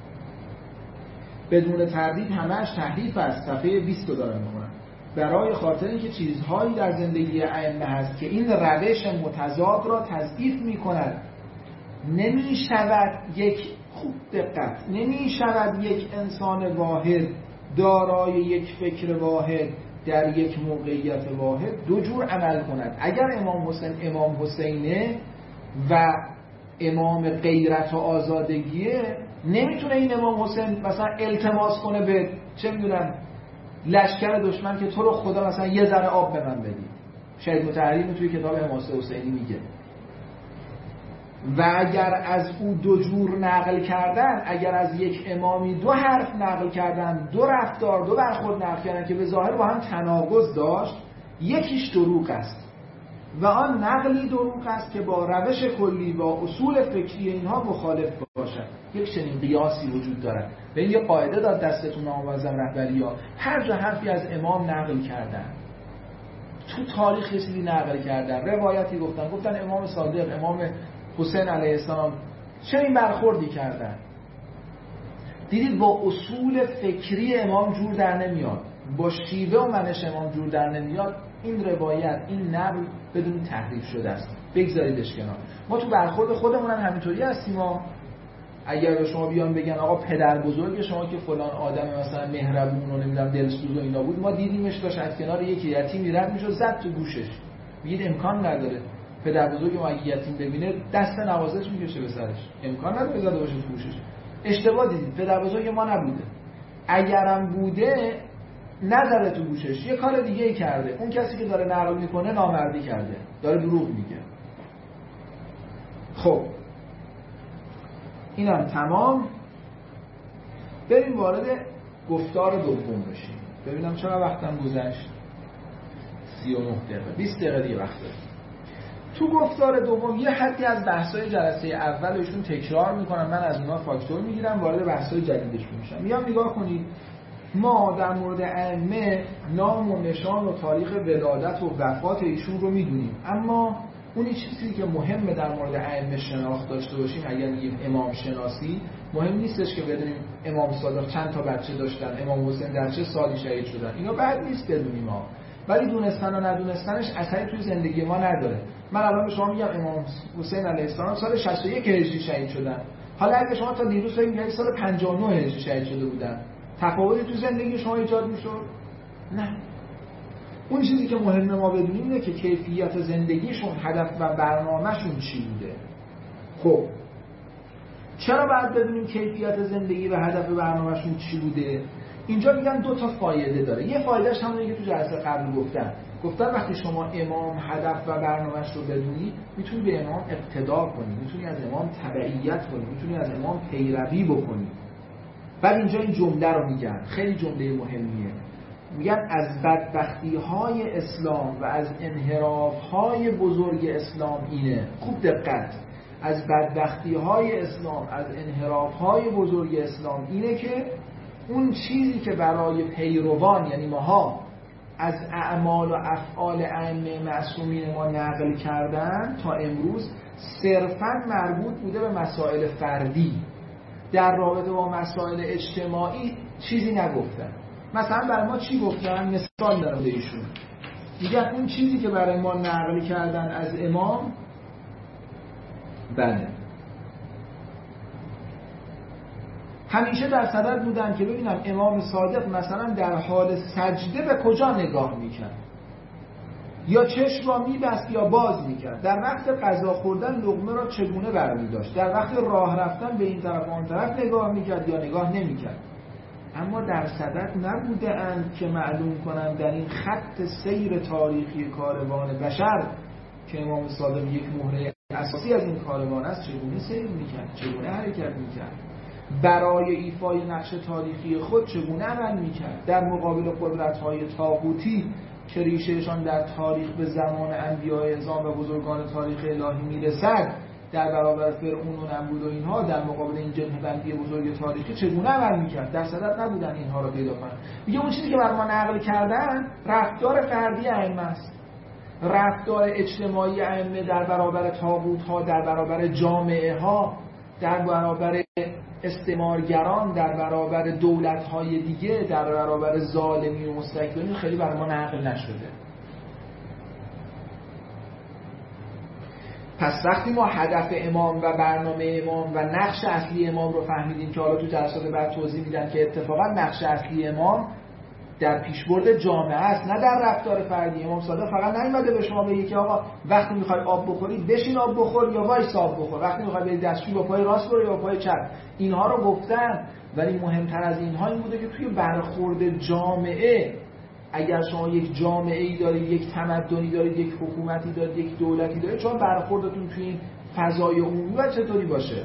بدون تردید همه‌اش تحریف است. صفحه 20 رو دارم میخونم. برای خاطر اینکه چیزهایی در زندگی ائمه هست که این روش متضاد را تضعیف میکند، نمی شود یک انسان واحد دارای یک فکر واحد در یک موقعیت واحد دو جور عمل کند. اگر امام حسینه و امام غیرت و آزادگیه، نمیتونه این امام حسین مثلا التماس کنه به چه میدونم لشکر دشمن که تو رو خدا مثلا یه ذره آب به من بدی. شهید مطهری توی کتاب حماسه حسینی میگه. و اگر از او دو جور نقل کردن، اگر از یک امامی دو حرف نقل کردن، دو رفتار، دو برخورد نقل کردن که به ظاهر با هم تناقض داشت، یکیش دروغ است و آن نقلی دروغ است که با روش کلی و اصول فکری اینها مخالف باشد. یک چنین قیاسی وجود دارد. به این یه قاعده داد دستتون معظم رهبری ها. هر جا حرفی از امام نقل کردن، تو تاریخ یه چیزی نقل کردن، روایتی گفتن امام صادق، امام حسین علیه السلام چنین برخوردی کردن، دیدید با اصول فکری امام جور در نمیاد، با شیوه و منش امام جور در نمیاد، این روایت، این نقل بدون تحریف شده است، بگذاریدش کنار. ما تو برخورد خودمون هم همینطوری هستیم. اگر به شما بیان بگن آقا پدر بزرگ شما که فلان آدم مثلا مهربون و نمیدونم دلسوز و اینا بود، ما دیدیمش داشت از کنار یکی یتیمی رد میشد زد تو گوشش، میگید امکان نداره پدر بزرگ ما اگه یتیم ببینه دست نوازش میکشه به سرش، امکان نداره زده باشه تو گوشش. اشتباه دیدید، پدر بزرگ ما نبوده. اگرم بوده نزده تو گوشش، یه کار دیگه ای کرده. اون کسی که داره نقل میکنه نامردی کرده، داره دروغ میگه. خب اینم تمام. بریم وارد گفتار دوم بشیم. ببینم چقدر وقتم گذشت. 39 دقیقه، 20 دقیقه دیگه وقت داریم. تو گفتار دوم یه حدی از بحث‌های جلسه اولشون تکرار میکنم، من از اونها فاکتور میگیرم، وارد بحث‌های جدیدش میشم. میام نگاه کنید، ما در مورد ائمه نام و نشان و تاریخ ولادت و وفات ایشون رو میدونیم، اما اونی چیزی که مهمه در مورد ائمه شناخت داشته باشیم، اگر میگیم امام شناسی، مهم نیستش که بدونیم امام صادق چند تا بچه داشتن، امام حسین در چه سالی شهید شدن، اینا بد نیست بدونیم ما، ولی دونستن و ندونستنش اثری توی زندگی ما نداره. من الان به شما میگم امام حسین علیه السلام سال 61 هجری شهید شدن، حالا اگه شما تا دیروز فکر می‌کردید سال 59 هجری شهید شده بودن، تفاوتی تو زندگی شما ایجاد می‌شد؟ نه. اون چیزی که مهمه ما بدونیم اینه که کیفیت زندگیشون، هدف و برنامه‌شون چی بوده. خب چرا باید بدونیم کیفیت زندگی و هدف و برنامه‌شون چی بوده؟ اینجا میگن دو تا فایده داره. یه فایدهش همونه که تو جلسه قبل گفتن وقتی شما امام هدف و برنامه‌اش رو بدونی، میتونی به امام اقتدا کنی، میتونی از امام تبعیت کنی، میتونی از امام پیروی بکنی. بعد اینجا این جمله رو میگن، خیلی جمله مهمیه، میگن از بدبختی‌های اسلام و از انحراف‌های بزرگ اسلام اینه. خوب دقت، از بدبختی‌های اسلام، از انحراف‌های بزرگ اسلام اینه که اون چیزی که برای پیروان، یعنی ماها، از اعمال و افعال ائمه معصومین ما نقل کردن تا امروز صرفاً مربوط بوده به مسائل فردی، در رابطه با مسائل اجتماعی چیزی نگفتن. مثلا برای ما چی گفتن؟ مثال دارم به ایشون، میگن اون چیزی که برای ما نقل کردن از امام بله، همیشه در صدد بودن که ببینم امام صادق مثلا در حال سجده به کجا نگاه میکرد، یا چشم را میبست یا باز میکرد، در وقت غذا خوردن لقمه را چگونه برمیداشت، در وقت راه رفتن به این طرف و آن طرف نگاه میکرد یا نگاه نمیکرد. اما در صدد نبوده اند که معلوم کنند در این خط سیر تاریخی کاروان بشر که امام صادق یک مهره اساسی از این کاروان است، چگونه سیر میکرد، چگونه حرکت میکرد، برای ایفای نقش تاریخی خود چگونه عمل میکرد در مقابل قدرت‌های طاغوتی که ریشهشان در تاریخ به زمان انبیاء اعظام و بزرگان تاریخ الهی میرسد، در برابر فرعون و نمرود و اینها، در مقابل این جبهه بندی بزرگ تاریخی چگونه عمل میکرد. در صدد نبودن اینها رو پیدا کنن. میگه اون چیزی که بر ما نقل کردن رفتار فردی ائمه است، رفتار اجتماعی ائمه در برابر طاغوت‌ها، در برابر جامعه ها، در برابر استعمارگران، در برابر دولت‌های دیگه، در برابر ظالمین و مستکبرین خیلی بر ما نقل نشده. پس وقتی ما هدف امام و برنامه امام و نقش اصلی امام رو فهمیدیم که حالا تو جلسات بعد توضیح میدن که اتفاقا نقش اصلی امام در پیشبرد جامعه است، نه در رفتار فردی. امام صادق فقط نیومده به شما بگه که آقا وقتی میخوای آب بخوری بشین آب بخور یا وایس آب بخور، وقتی میخوای بری دستشویی با پای راست برو یا با پای چپ. اینها رو گفتن، ولی مهمتر از اینها این بوده که توی برخورد جامعه، اگر شما یک جامعه‌ای دارید، یک تمدنی دارید، یک حکومتی دارید، یک دولتی دارید، شما برخوردتون توی این فضای عمومی باید چطوری باشه؟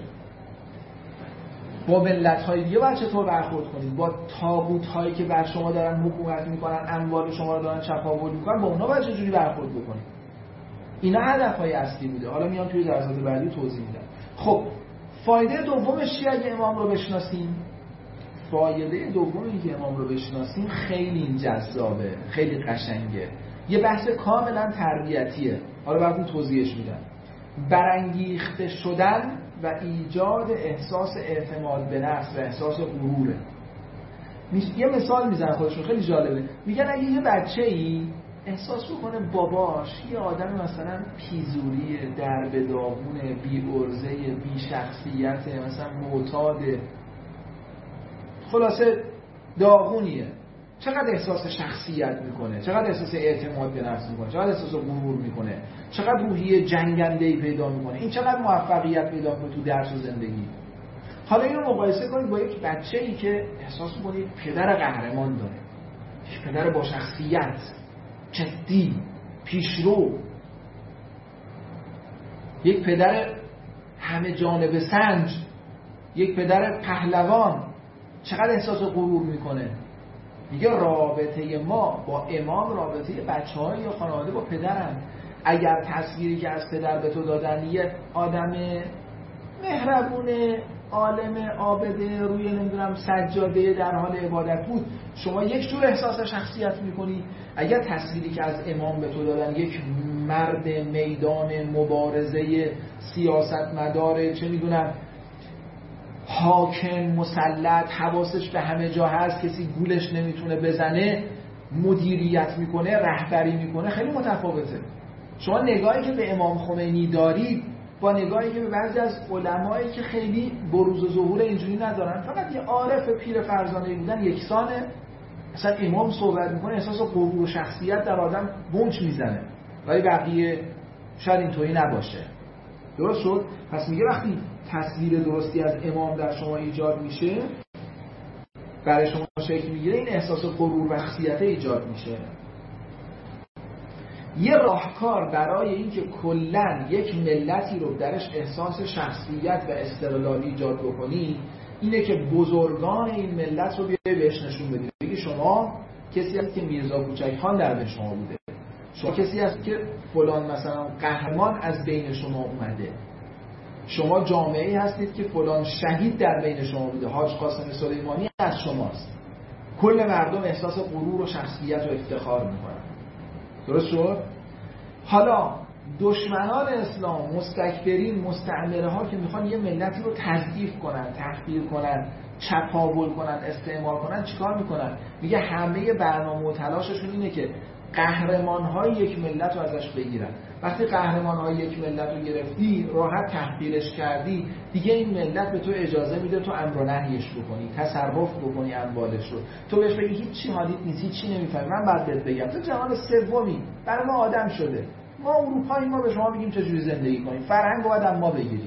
با ملت‌های دیگه باید چطور برخورد کنید؟ با طاغوت‌هایی که بر شما دارن حکومت میکنن، اموال شما رو دارن چپاول میکنن، با اونا باید چجوری برخورد بکنید؟ اینا هدف‌های اصلی بوده. حالا میام توی جلسات بعدی توضیح میدم. خب فایده دومش چیه اگه امام رو بشناسیم؟ فایده دومی که امام رو بشناسیم خیلی جذابه، خیلی قشنگه. یه بحث کاملا تربیتیه. حالا براتون توضیحش میدم. برانگیخته شدن و ایجاد احساس اعتماد به نفس و احساس غروره. یه مثال میزنن خودشون خیلی جالبه. میگن اگه یه بچه‌ای احساس بکنه باباش یه آدم مثلا پیزوریه، درب داغونه، بی ارزه، بی شخصیت، مثلا معتاده، خلاصه داغونیه، چقدر احساس شخصیت میکنه، چقدر احساس اعتماد به نفس میکنه، چقدر احساس غرور میکنه، چقدر روحیه جنگنده‌ای پیدا میکنه، این چقدر موفقیت پیدا میکنه تو درس و زندگی. حالا اینو مقایسه کنید با یک بچه‌ای که احساس میکنه یک پدر قهرمان داره، یک پدر با شخصیت، جدی، پیشرو، یک پدر همه جانبه سنج، یک پدر پهلوان، چقدر احساس غرور میکنه. میگه رابطه ما با امام رابطه بچه‌های یا خانواده با پدرن. اگر تصویری که از پدر به تو دادن یه آدم مهربونه، عالم، عابده، روی نمیدونم سجاده در حال عبادت بود، شما یک جور احساس شخصیت میکنی. اگر تصویری که از امام به تو دادن یک مرد میدان مبارزه، سیاستمدار، چه میدونم حاکم، مسلط، حواسش به همه جا هست، کسی گولش نمیتونه بزنه، مدیریت میکنه، رهبری میکنه، خیلی متفاوته. شما نگاهی که به امام خمینی دارید با نگاهی که به بعضی از علمایی که خیلی بروز و ظهور اینجوری ندارن، فقط یه عارف پیر فرزانه‌ای بودن یکسانه. اصلا امام صحبت میکنه احساس غرور و شخصیت در آدم بونچ میزنه، ولی بقیه شاید اینطوری نباشه. درست شد؟ پس میگه وقتی تصویر درستی از امام در شما ایجاد میشه، برای شما شکل میگیره، این احساس غرور و شخصیت ایجاد میشه. یه راهکار برای اینکه کلاً یک ملتی رو درش احساس شخصیت و استقلال ایجاد بکنی اینه که بزرگان این ملت رو بیای بهش نشون بدی. بگی شما کسی هست که میرزا کوچک خان در بین شما بوده، شما کسی هست که فلان مثلا قهرمان از بین شما اومده، شما جامعه‌ای هستید که فلان شهید در بین شما بوده، حاج قاسم سلیمانی از شماست. کل مردم احساس غرور و شخصیت و افتخار میکنن. درست شد؟ حالا دشمنان اسلام، مستکبرین، مستعمره ها که میخوان یه ملتی رو تضعیف کنن، تحقیر کنن، چپاول کنن، استعمار کنن، چیکار میکنن؟ میگه همه برنامه و تلاششون اینه که قهرمان‌های یک ملت رو ازش بگیرن. وقتی قهرمان‌های یک ملت رو گرفتی، راحت تحقیرش کردی، دیگه این ملت به تو اجازه میده تو امر و نهیش بکنی، تصرف بکنی اموالش رو. تو بهش بگی هیچی حالیت نیست، هیچی نمیفهمی، من بعد بهت بگم تو جهان سومی، برای ما آدم شده، ما اروپایی، ما به شما میگیم چجوری زندگی کنیم، فرهنگ باید ما بگیریم.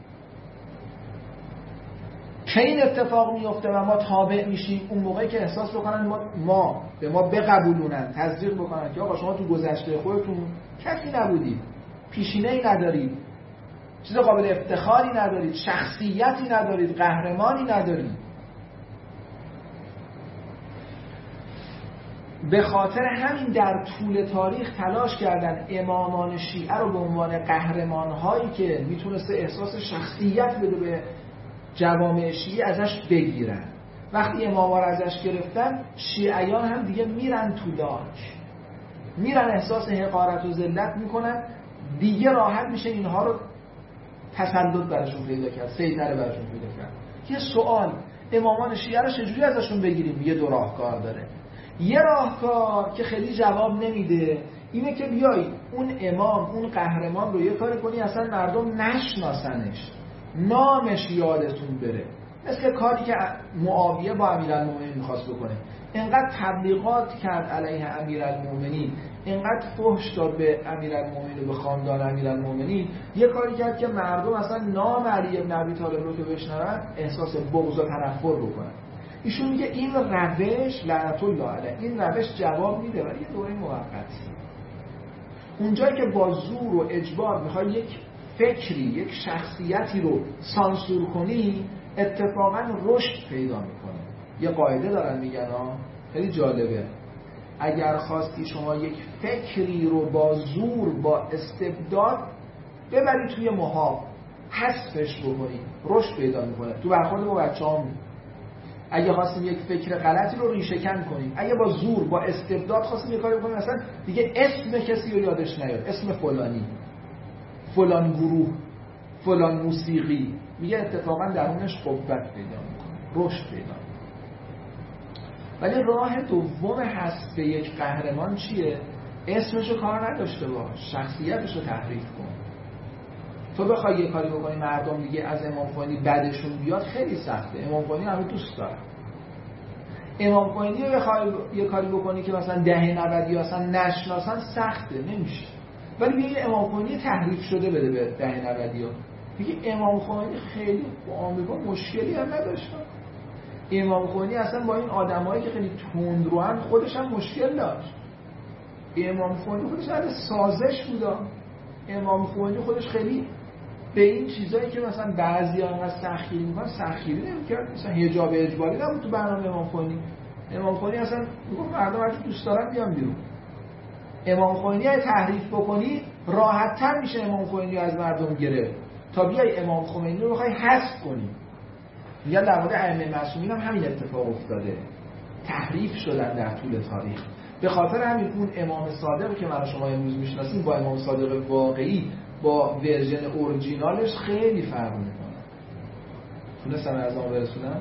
که این اتفاق میفته و ما تابع میشیم اون موقعی که احساس بکنن ما به ما بقبولونن، تصدیق بکنن که آقا شما تو گذشته خودتون کسی نبودید، پیشینه‌ای ندارید، چیز قابل افتخاری ندارید، شخصیتی ندارید، قهرمانی ندارید. به خاطر همین در طول تاریخ تلاش کردن امامان شیعه رو به عنوان قهرمان‌هایی که میتونسته احساس شخصیت بده به جوامع شیعه ازش بگیرن. وقتی اماما رو ازش گرفتن، شیعیان هم دیگه میرن تو لاک، میرن احساس حقارت و ذلت میکنن، دیگه راحت میشه اینها رو تسلط برشون پیدا کرد، سیطره برشون پیدا کرد. یه سوال، امامان شیعه رو چجوری ازشون بگیریم؟ یه دو راهکار داره. یه راهکار که خیلی جواب نمیده اینه که بیای اون امام، اون قهرمان رو یه کاری کنی اصلا مردم نشناسنش، نامش یادتون بره. مثل کاری که معاویه با امیرالمومنین میخواست بکنه، اینقدر تبلیغات کرد علیه امیرالمومنین، اینقدر فحش داد به امیرالمومنین و به خاندان امیرالمومنین، یه کاری کرد که مردم اصلا نام علی بن ابی طالب رو که بشنون احساس بغض و تنفر بکنن. ایشون میگه این روش لعنت الله علیه، این روش جواب میده ولی یه دوره موقتی. اونجایی که با زور و اجبار میخوای یک فکری، یک شخصیتی رو سانسور کنی، اتفاقا رشد پیدا میکنه. یه قاعده دارن میگن خیلی جالبه، اگر خواستی شما یک فکری رو با زور، با استبداد ببری توی محاق، حذفش بکنی، رشد پیدا میکنه. تو برخورد با بچه‌هامون اگه خواستیم یک فکر غلطی رو ریشه‌کن کنیم، اگه با زور، با استبداد خواستیم یک کاری بکنیم، مثلا دیگه اسم کسی رو یادش نیاد، اسم فلانی، فلان گروه، فلان موسیقی، میگه اتفاقا درونش قوت پیدا میکنه، رشد پیدا میکنه. ولی راه دوم حذف یک قهرمان چیه؟ اسمشو کار نداشته باش، شخصیتشو تحریف کن. تو بخوای یه کاری بکنی مردم دیگه از امام خمینی بعدشون بیاد، خیلی سخته. امام خمینی همه دوست دارن. امام خمینی رو یه کاری بکنی که مثلا دهه 90 اصلا نشناسن، سخته، نمیشه. ولی یه امام خمینی تحریف شده بده به دهه 90 دیگه امام خمینی خیلی با آمریکا مشکلی هم نداشت. امام خمینی اصلا با این آدمایی که خیلی تندروان خودش هم مشکل داشت. امام خمینی خودش اهل سازش بود. امام خمینی خودش خیلی به این چیزایی که مثلا بعضی‌ها انقدر سخیری می‌کنن سخیری نمی‌کرد. مثلا حجاب اجباری نبود تو برنامه امام خمینی. امام خمینی اصلا میگفت مردم هر چی دوست دارن بیان بیرون. امام خمینی اگه تحریف بکنی راحت‌تر میشه امام خمینی از مردم گرفت تا بیای امام خمینی رو بخوای حذف کنی. میگن در مورد ائمه معصومین هم همین اتفاق افتاده، تحریف شدن در طول تاریخ. به خاطر همین اون امام صادق که ما شما امروز میشناسیم با امام صادق واقعی، با ورژن اورجینالش خیلی فرق میکنه. تونستم از آن برسونم.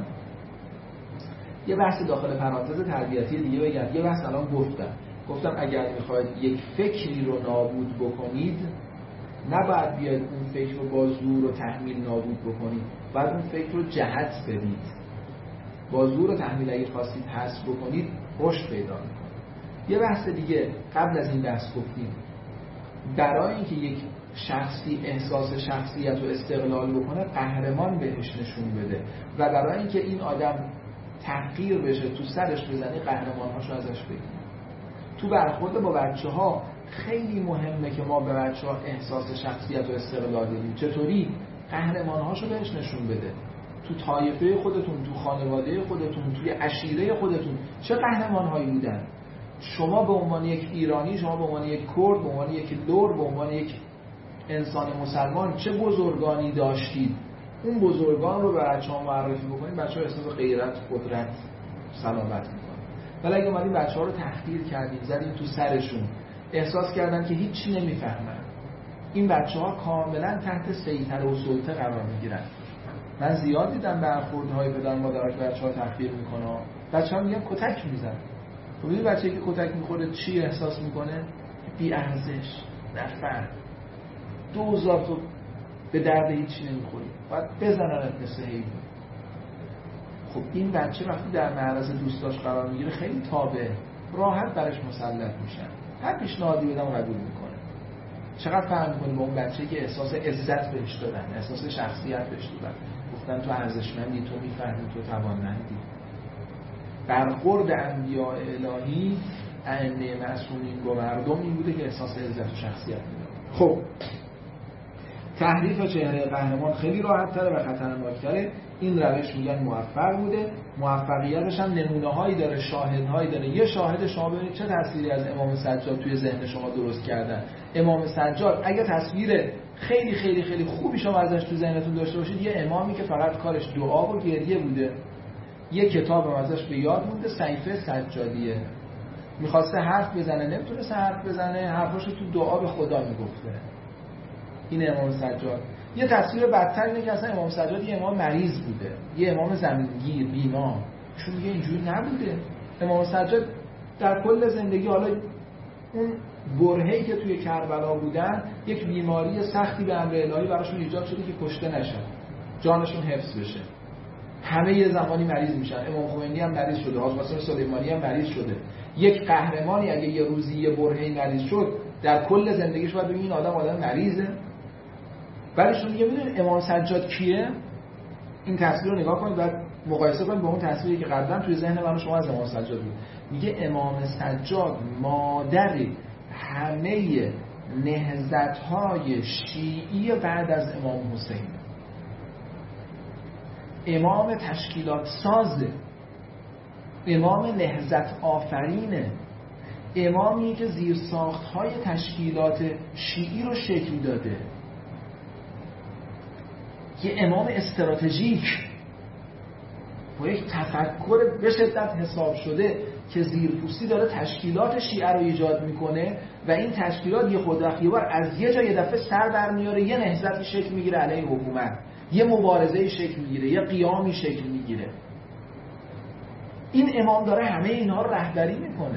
یه بحث داخل پرانتز تربیتی دیگه بگم. یه بحث الان گفتم اگر میخواید یک فکری رو نابود بکنید، نباید بیاید اون فکر رو با زور و تحمیل نابود بکنید، باید اون فکر رو جهت بدید. با زور و تحمیل اگه خواستید حذف بکنید رشد پیدا میکنه. یه بحث دیگه قبل از این بحث گفتیم، برای اینکه یک شخصی احساس شخصیت و استقلال بکنه قهرمان بهش نشون بده و برای اینکه این آدم تحقیر بشه تو سرش بزنی قهرمان‌هاشو ازش بگیری. تو برخورد با بچه‌ها خیلی مهمه که ما به بچه‌ها احساس شخصیت و استقلال بدیم. چطوری؟ قهرمان‌هاشو بهش نشون بده. تو طایفه خودتون، تو خانواده خودتون، توی عشیره خودتون چه قهرمان‌هایی بودن؟ شما به عنوان یک ایرانی، شما به عنوان یک کرد، به عنوان یک لور، به عنوان یک انسان مسلمان چه بزرگانی داشتید؟ اون بزرگان رو به بچه‌ها معرفی بکنید، بچه‌ها احساس غیرت، قدرت، سلامت می‌کنن. ولی اگه اومدیم بچه‌ها رو تحقیر کردیم، زدیم تو سرشون، احساس کردن که هیچی نمی‌فهمن، این بچه‌ها کاملاً تحت سیطره و سلطه قرار می‌گیرن. من زیاد دیدم برخوردهای پدر مادرها که بچه‌ها تحقیر می‌کنن، بچه‌ها میگن کتک میزنن. خب این بچه‌ای که کتک می‌خوره چی احساس می‌کنه؟ بی‌ارزش، نفر. 2000 تو به درد هیچی نمی‌خوری، باید بزننت مثل حیوان. خب این بچه وقتی در معرض دوستاش قرار میگیره خیلی تابه، راحت برش مسلط میشن، هر پیشنهادی بدم قبول میکنه. چقدر فهم میکنی با اون بچه که احساس عزت بهش دادن، احساس شخصیت بهش دادن، گفتن تو ارزشمندی، تو میفهمی، تو توانمندی. برخورد انبیاء الهی، ائمه معصومین با مردم این بوده که احساس عزت و شخصیت میدن. خب تحریف چهره قهرمان خیلی راحت تره و خطرناکتره. این روش میگن موفق بوده. موفقیتش هم نمونه‌هایی داره، شاهدهایی داره. یه شاهد شما ببینید چه تصویری از امام سجاد توی ذهن شما درست کردن. امام سجاد اگه تصویر خیلی خیلی خیلی خوبی شما ازش تو ذهنتون داشته باشید، یه امامی که فقط کارش دعا و گریه بوده. یه کتاب هم ازش به یاد مونده، صحیفه سجادیه. می‌خواسته حرف بزنه، نمیتونست حرف بزنه، حرفاشو تو دعا به خدا میگفته. این امام سجاد. یه تصویر بدتر اینه که اصلا امام سجاد یه امام مریض بوده، یه امام زمینگیر، بینا. چون میگه اینجوری نبوده. امام سجاد در کل زندگی، حالا اون برهه‌ای که توی کربلا بودن، یک بیماری سختی به امر الهی براشون ایجاد شده که کشته نشن، جانشون حفظ بشه. همه یه زمانی مریض میشن. امام خمینی هم مریض شده، حاج قاسم سلیمانی هم مریض شده. یک قهرمانی اگه یه روزی یه برهه‌ای مریض شد، در کل زندگیش باید ببین این آدم مریضه. ولی شما میگه میدونید امام سجاد کیه؟ این تصویر رو نگاه کنید، بعد مقایسه کنید با اون تصویری که قبلا توی ذهن من و شما از امام سجاد بود. میگه امام سجاد مادر همه نهضت‌های شیعی بعد از امام حسین، امام تشکیلات سازه، امام نهضت آفرینه، امامی که زیرساخت‌های تشکیلات شیعی رو شکل داده، یه امام استراتژیک با یک تفکر به شدت حساب شده که زیرپوستی داره تشکیلات شیعه رو ایجاد میکنه و این تشکیلات یه خودرخیه‌وار از یه جای دفعه سر در میاره، یه نهضتی شکل میگیره علیه حکومت، یه مبارزه شکل میگیره، یه قیامی شکل میگیره. این امام داره همه اینها رو رهبری میکنه،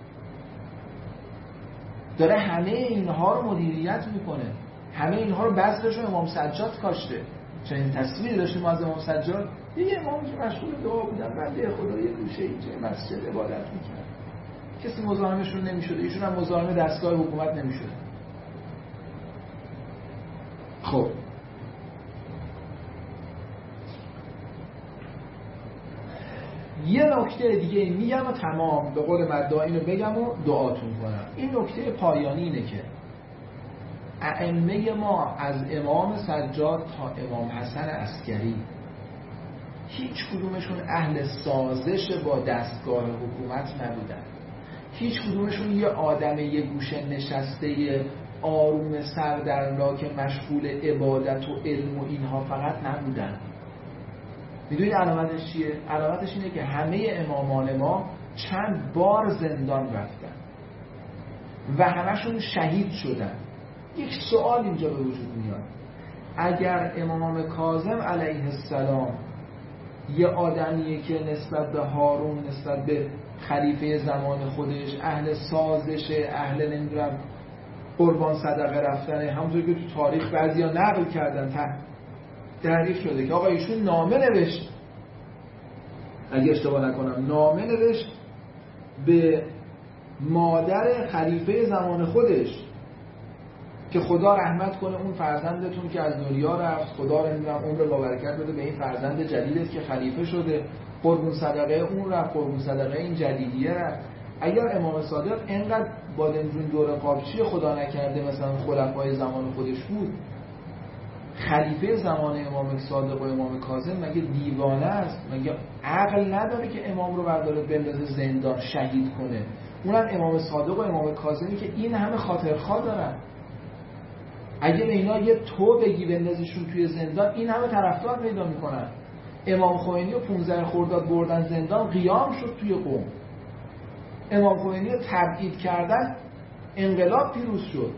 داره همه اینها رو مدیریت میکنه، همه اینها رو بذرش رو امام سجاد کاشته. چنین تصویری داشتیم از امام سجاد، یه امامی که مشغول دعا بودن، بنده خدا یه گوشه اینجا مسجد عبادت میکرد، کسی مزاحمشون نمیشده، ایشون هم مزاحم دستگاه حکومت نمیشده. خب یه نکته دیگه میگم و تمام، به قول مدعا اینو بگم و دعاتون کنم. این نکته پایانی اینه که ائمه ما از امام سجاد تا امام حسن عسکری هیچ کدومشون اهل سازش با دستگاه حکومت نبودن. هیچ کدومشون یه آدم یه گوشه نشسته آروم سر در لا که مشغول عبادت و علم و اینها فقط نبودن. میدونید علامتش چیه؟ علامتش اینه که همه امامان ما چند بار زندان رفتن و همشون شهید شدن. یک سوال اینجا به وجود میاد، اگر امام کاظم علیه السلام یه آدمیه که نسبت به هارون، نسبت به خلیفه زمان خودش اهل سازشه، اهل نمیدونم قربان صدقه رفتنه، همونطور که تو تاریخ بعضیا نقل کردن تحریف شده که آقا ایشون نامه نوشت، اگه اشتباه نکنم نامه نوشت به مادر خلیفه زمان خودش که خدا رحمت کنه اون فرزندتون که از دنیا رفت، خدا عمر با برکت بده به این فرزند جدیدت که خلیفه شده، قربون صدقه اون رفت، قربون صدقه این جدیدیه رفت. اگر امام صادق اینقدر بادمجون دور قابچی خدا نکرده مثلا خلفای زمان خودش بود، خلیفه زمان امام صادق و امام کاظم مگه دیوانه است؟ مگه عقل نداره که امام رو برداره بندازه زندان شهید کنه؟ اونم امام صادق و امام کاظمی که این همه خاطرخواه دارن. اگه به اینا یه تو بگی بندازشون توی زندان، این همه طرفدار پیدا میکنن. امام خمینی رو 15 خرداد بردن زندان، قیام شد توی قم. امام خمینی رو تبعید کردن، انقلاب پیروز شد.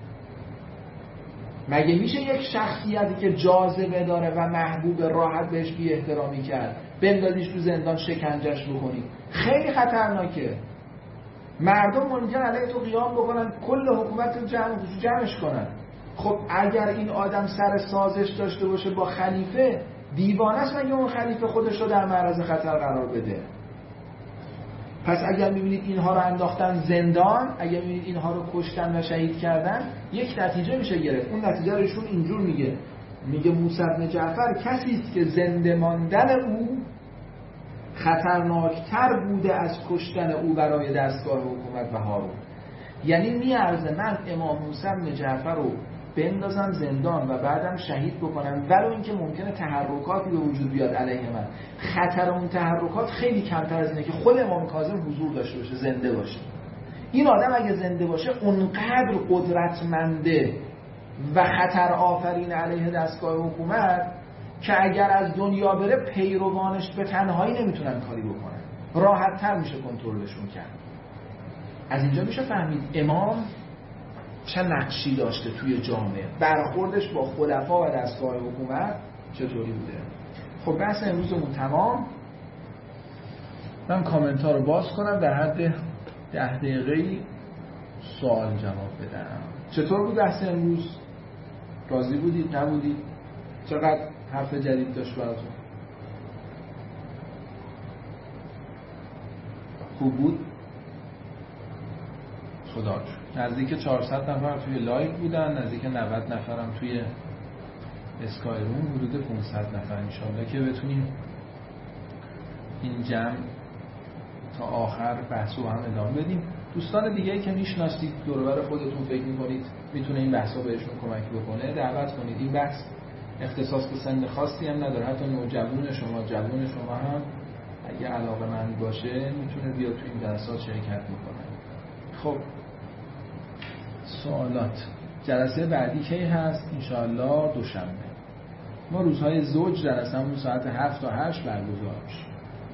مگه میشه یک شخصیتی که جاذبه داره و محبوب راحت بهش بی احترامی کرد، بندازیش تو زندان شکنجهش بکنی؟ خیلی خطرناکه. مردم ممکن علیه تو قیام بکنن، کل حکومت رو جمعش کنن. خب اگر این آدم سر سازش داشته باشه با خلیفه، دیوانه است مگه اون خلیفه خودش رو در معرض خطر قرار بده؟ پس اگر میبینید اینها رو انداختن زندان، اگر میبینید اینها رو کشتن و شهید کردن، یک نتیجه میشه گرفت. اون نتیجه رو ایشون اینجور میگه موسی بن جعفر کسی است که زنده ماندن او خطرناکتر بوده از کشتن او برای دستگاه حکومت و هارون. یعنی میارزه من امام موسی بن جعفر رو بندازم زندان و بعدم شهید بکنم، ولو اینکه ممکنه تحرکاتی به وجود بیاد علیه من. خطر اون تحرکات خیلی کمتر از اینه که خود امام کاظم حضور داشته باشه، زنده باشه. این آدم اگه زنده باشه اونقدر قدرتمنده و خطر آفرین علیه دستگاه حکومت که اگر از دنیا بره پیروانش به تنهایی نمیتونن کاری بکنن، راحت تر میشه کنترلشون کرد. از اینجا میشه فهمید امام چه نقشی داشته توی جامعه، برخوردش با خلفا و دستگاه حکومت چطوری بوده. خب بحث امروزمون تمام. من کامنت ها رو باز کنم، در حد 10 دقیقه‌ای سوال جواب بدم. چطور بود بحث امروز؟ راضی بودید؟ نبودید؟ چقدر حرف جدید داشت براتون؟ خوب بود؟ خدا رو شکر. نزدیک 400 نفر توی لایو بودن، نزدیک 90 نفرم توی اسکای روم، حدود 500 نفر. انشالله که بتونیم این جمع تا آخر بحث رو هم ادامه بدیم. دوستان دیگه‌ای که میشناسید دور و بر خودتون فکر می‌کنید میتونه این بحثا بهشون کمک بکنه، دعوت کنید. این بحث اختصاص به سن خاصی هم نداره، حتی نوجوان شما، جوان شما هم اگه علاقه‌مند باشه میتونه بیاد تو این جلسات شرکت بکنه. خب سوالات. جلسه بعدی کی هست؟ انشاءالله دوشنبه. ما روزهای زوج جلسه‌مون ساعت 7 تا 8 برگزار میشه.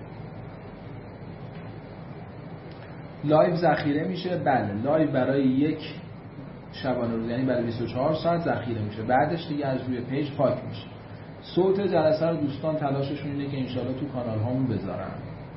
لایو ذخیره میشه. بله، لایو برای یک شبانه روز، یعنی برای 24 ساعت ذخیره میشه، بعدش دیگه از روی پیج پاک میشه. صوت جلسه رو دوستان تلاششون اینه که انشاءالله تو کانال هامون بذارن.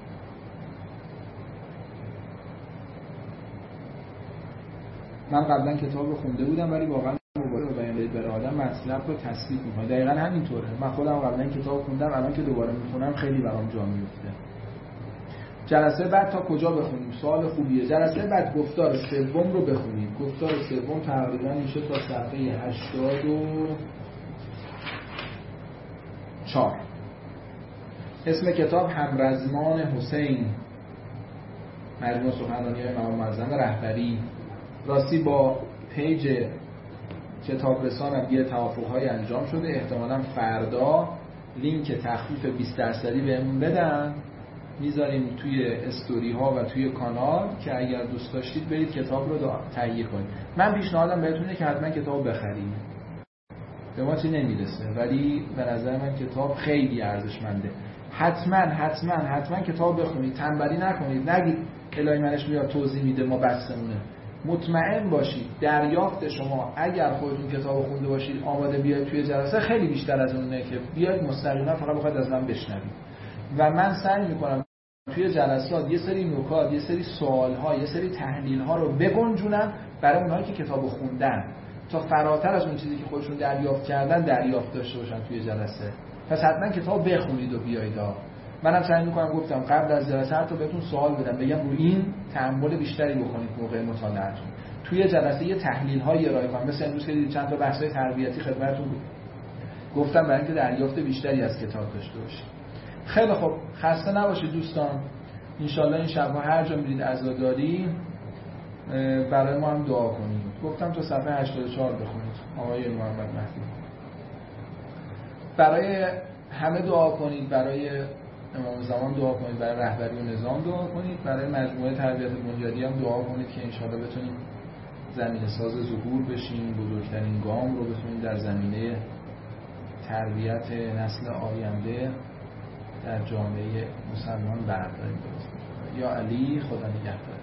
من قبلا کتاب رو خونده بودم ولی واقعا موبایل رو بیان برای آدم مطلب رو تصدیق می‌کنه. دقیقاً همینطوره. من خودم قبلا کتاب خوندم، الان که دوباره میخونم خیلی برام جا میفته. جلسه بعد تا کجا بخونیم؟ سوال خوبیه. جلسه بعد گفتار سوم رو بخونیم. گفتار سوم تقریبا میشه تا صفحه 84. اسم کتاب همرزمان حسین، مجموع سخنرانی‌های امام معظم رهبری. راستی با پیج کتاب رسانم یه توافق‌های انجام شده، احتمالاً فردا لینک تخفیف 20% بهمون بدن، میذاریم توی استوری ها و توی کانال که اگر دوست داشتید برید کتاب رو تهیه کنید. من پیشنهادم بهتونه که حتما کتاب بخرید. به ما چی نمیرسه ولی به نظر من کتاب خیلی ارزشمنده. حتما کتاب بخونید، تنبلی نکنید، نگید الهی منش میاد توضیح میده ما بسمونه. مطمئن باشید دریافت شما اگر خودتون کتاب خونده باشید آماده بیاید توی جلسه خیلی بیشتر از اونه که بیاید مستقیما فقط بخواید از من بشنوید. و من سعی میکنم توی جلسات یه سری نکات، یه سری سوال‌ها، یه سری تحلیل‌ها رو بگنجونم برای اونهایی که کتابو خوندن تا فراتر از اون چیزی که خودشون دریافت کردن دریافت داشته باشن توی جلسه. پس حتما کتاب بخونید و بیایید. منم سعی میکنم گفتم قبل از جلسه حتی بهتون سوال بدم، بگم روی این تأمل بیشتری بکنید موقع مطالعه‌تون. توی جلسه یه تحلیل‌هایی ارائه کنم، مثل امروز که دیدید چند تا بحث‌های تربیتی خدمتتون گفتم برای اینکه دریافت بیشتری از کتاب داشته باشید. خیلی خوب، خسته نباشید دوستان. انشالله این شب‌ها هر جا میرید عزاداری برای ما هم دعا کنید. گفتم تا صفحه 84 بخونید آقای محمد مهدی. برای همه دعا کنید، برای امام زمان دعا کنید، برای رهبری و نظام دعا کنید، برای مجموعه تربیت بنیادی هم دعا کنید که انشالله بتونیم زمینه ساز ظهور بشیم، بزرگترین گام رو بتونیم در زمینه تربیت نسل آینده در جامعه مسلمان برداریم. یا علی، خدا نگهدار.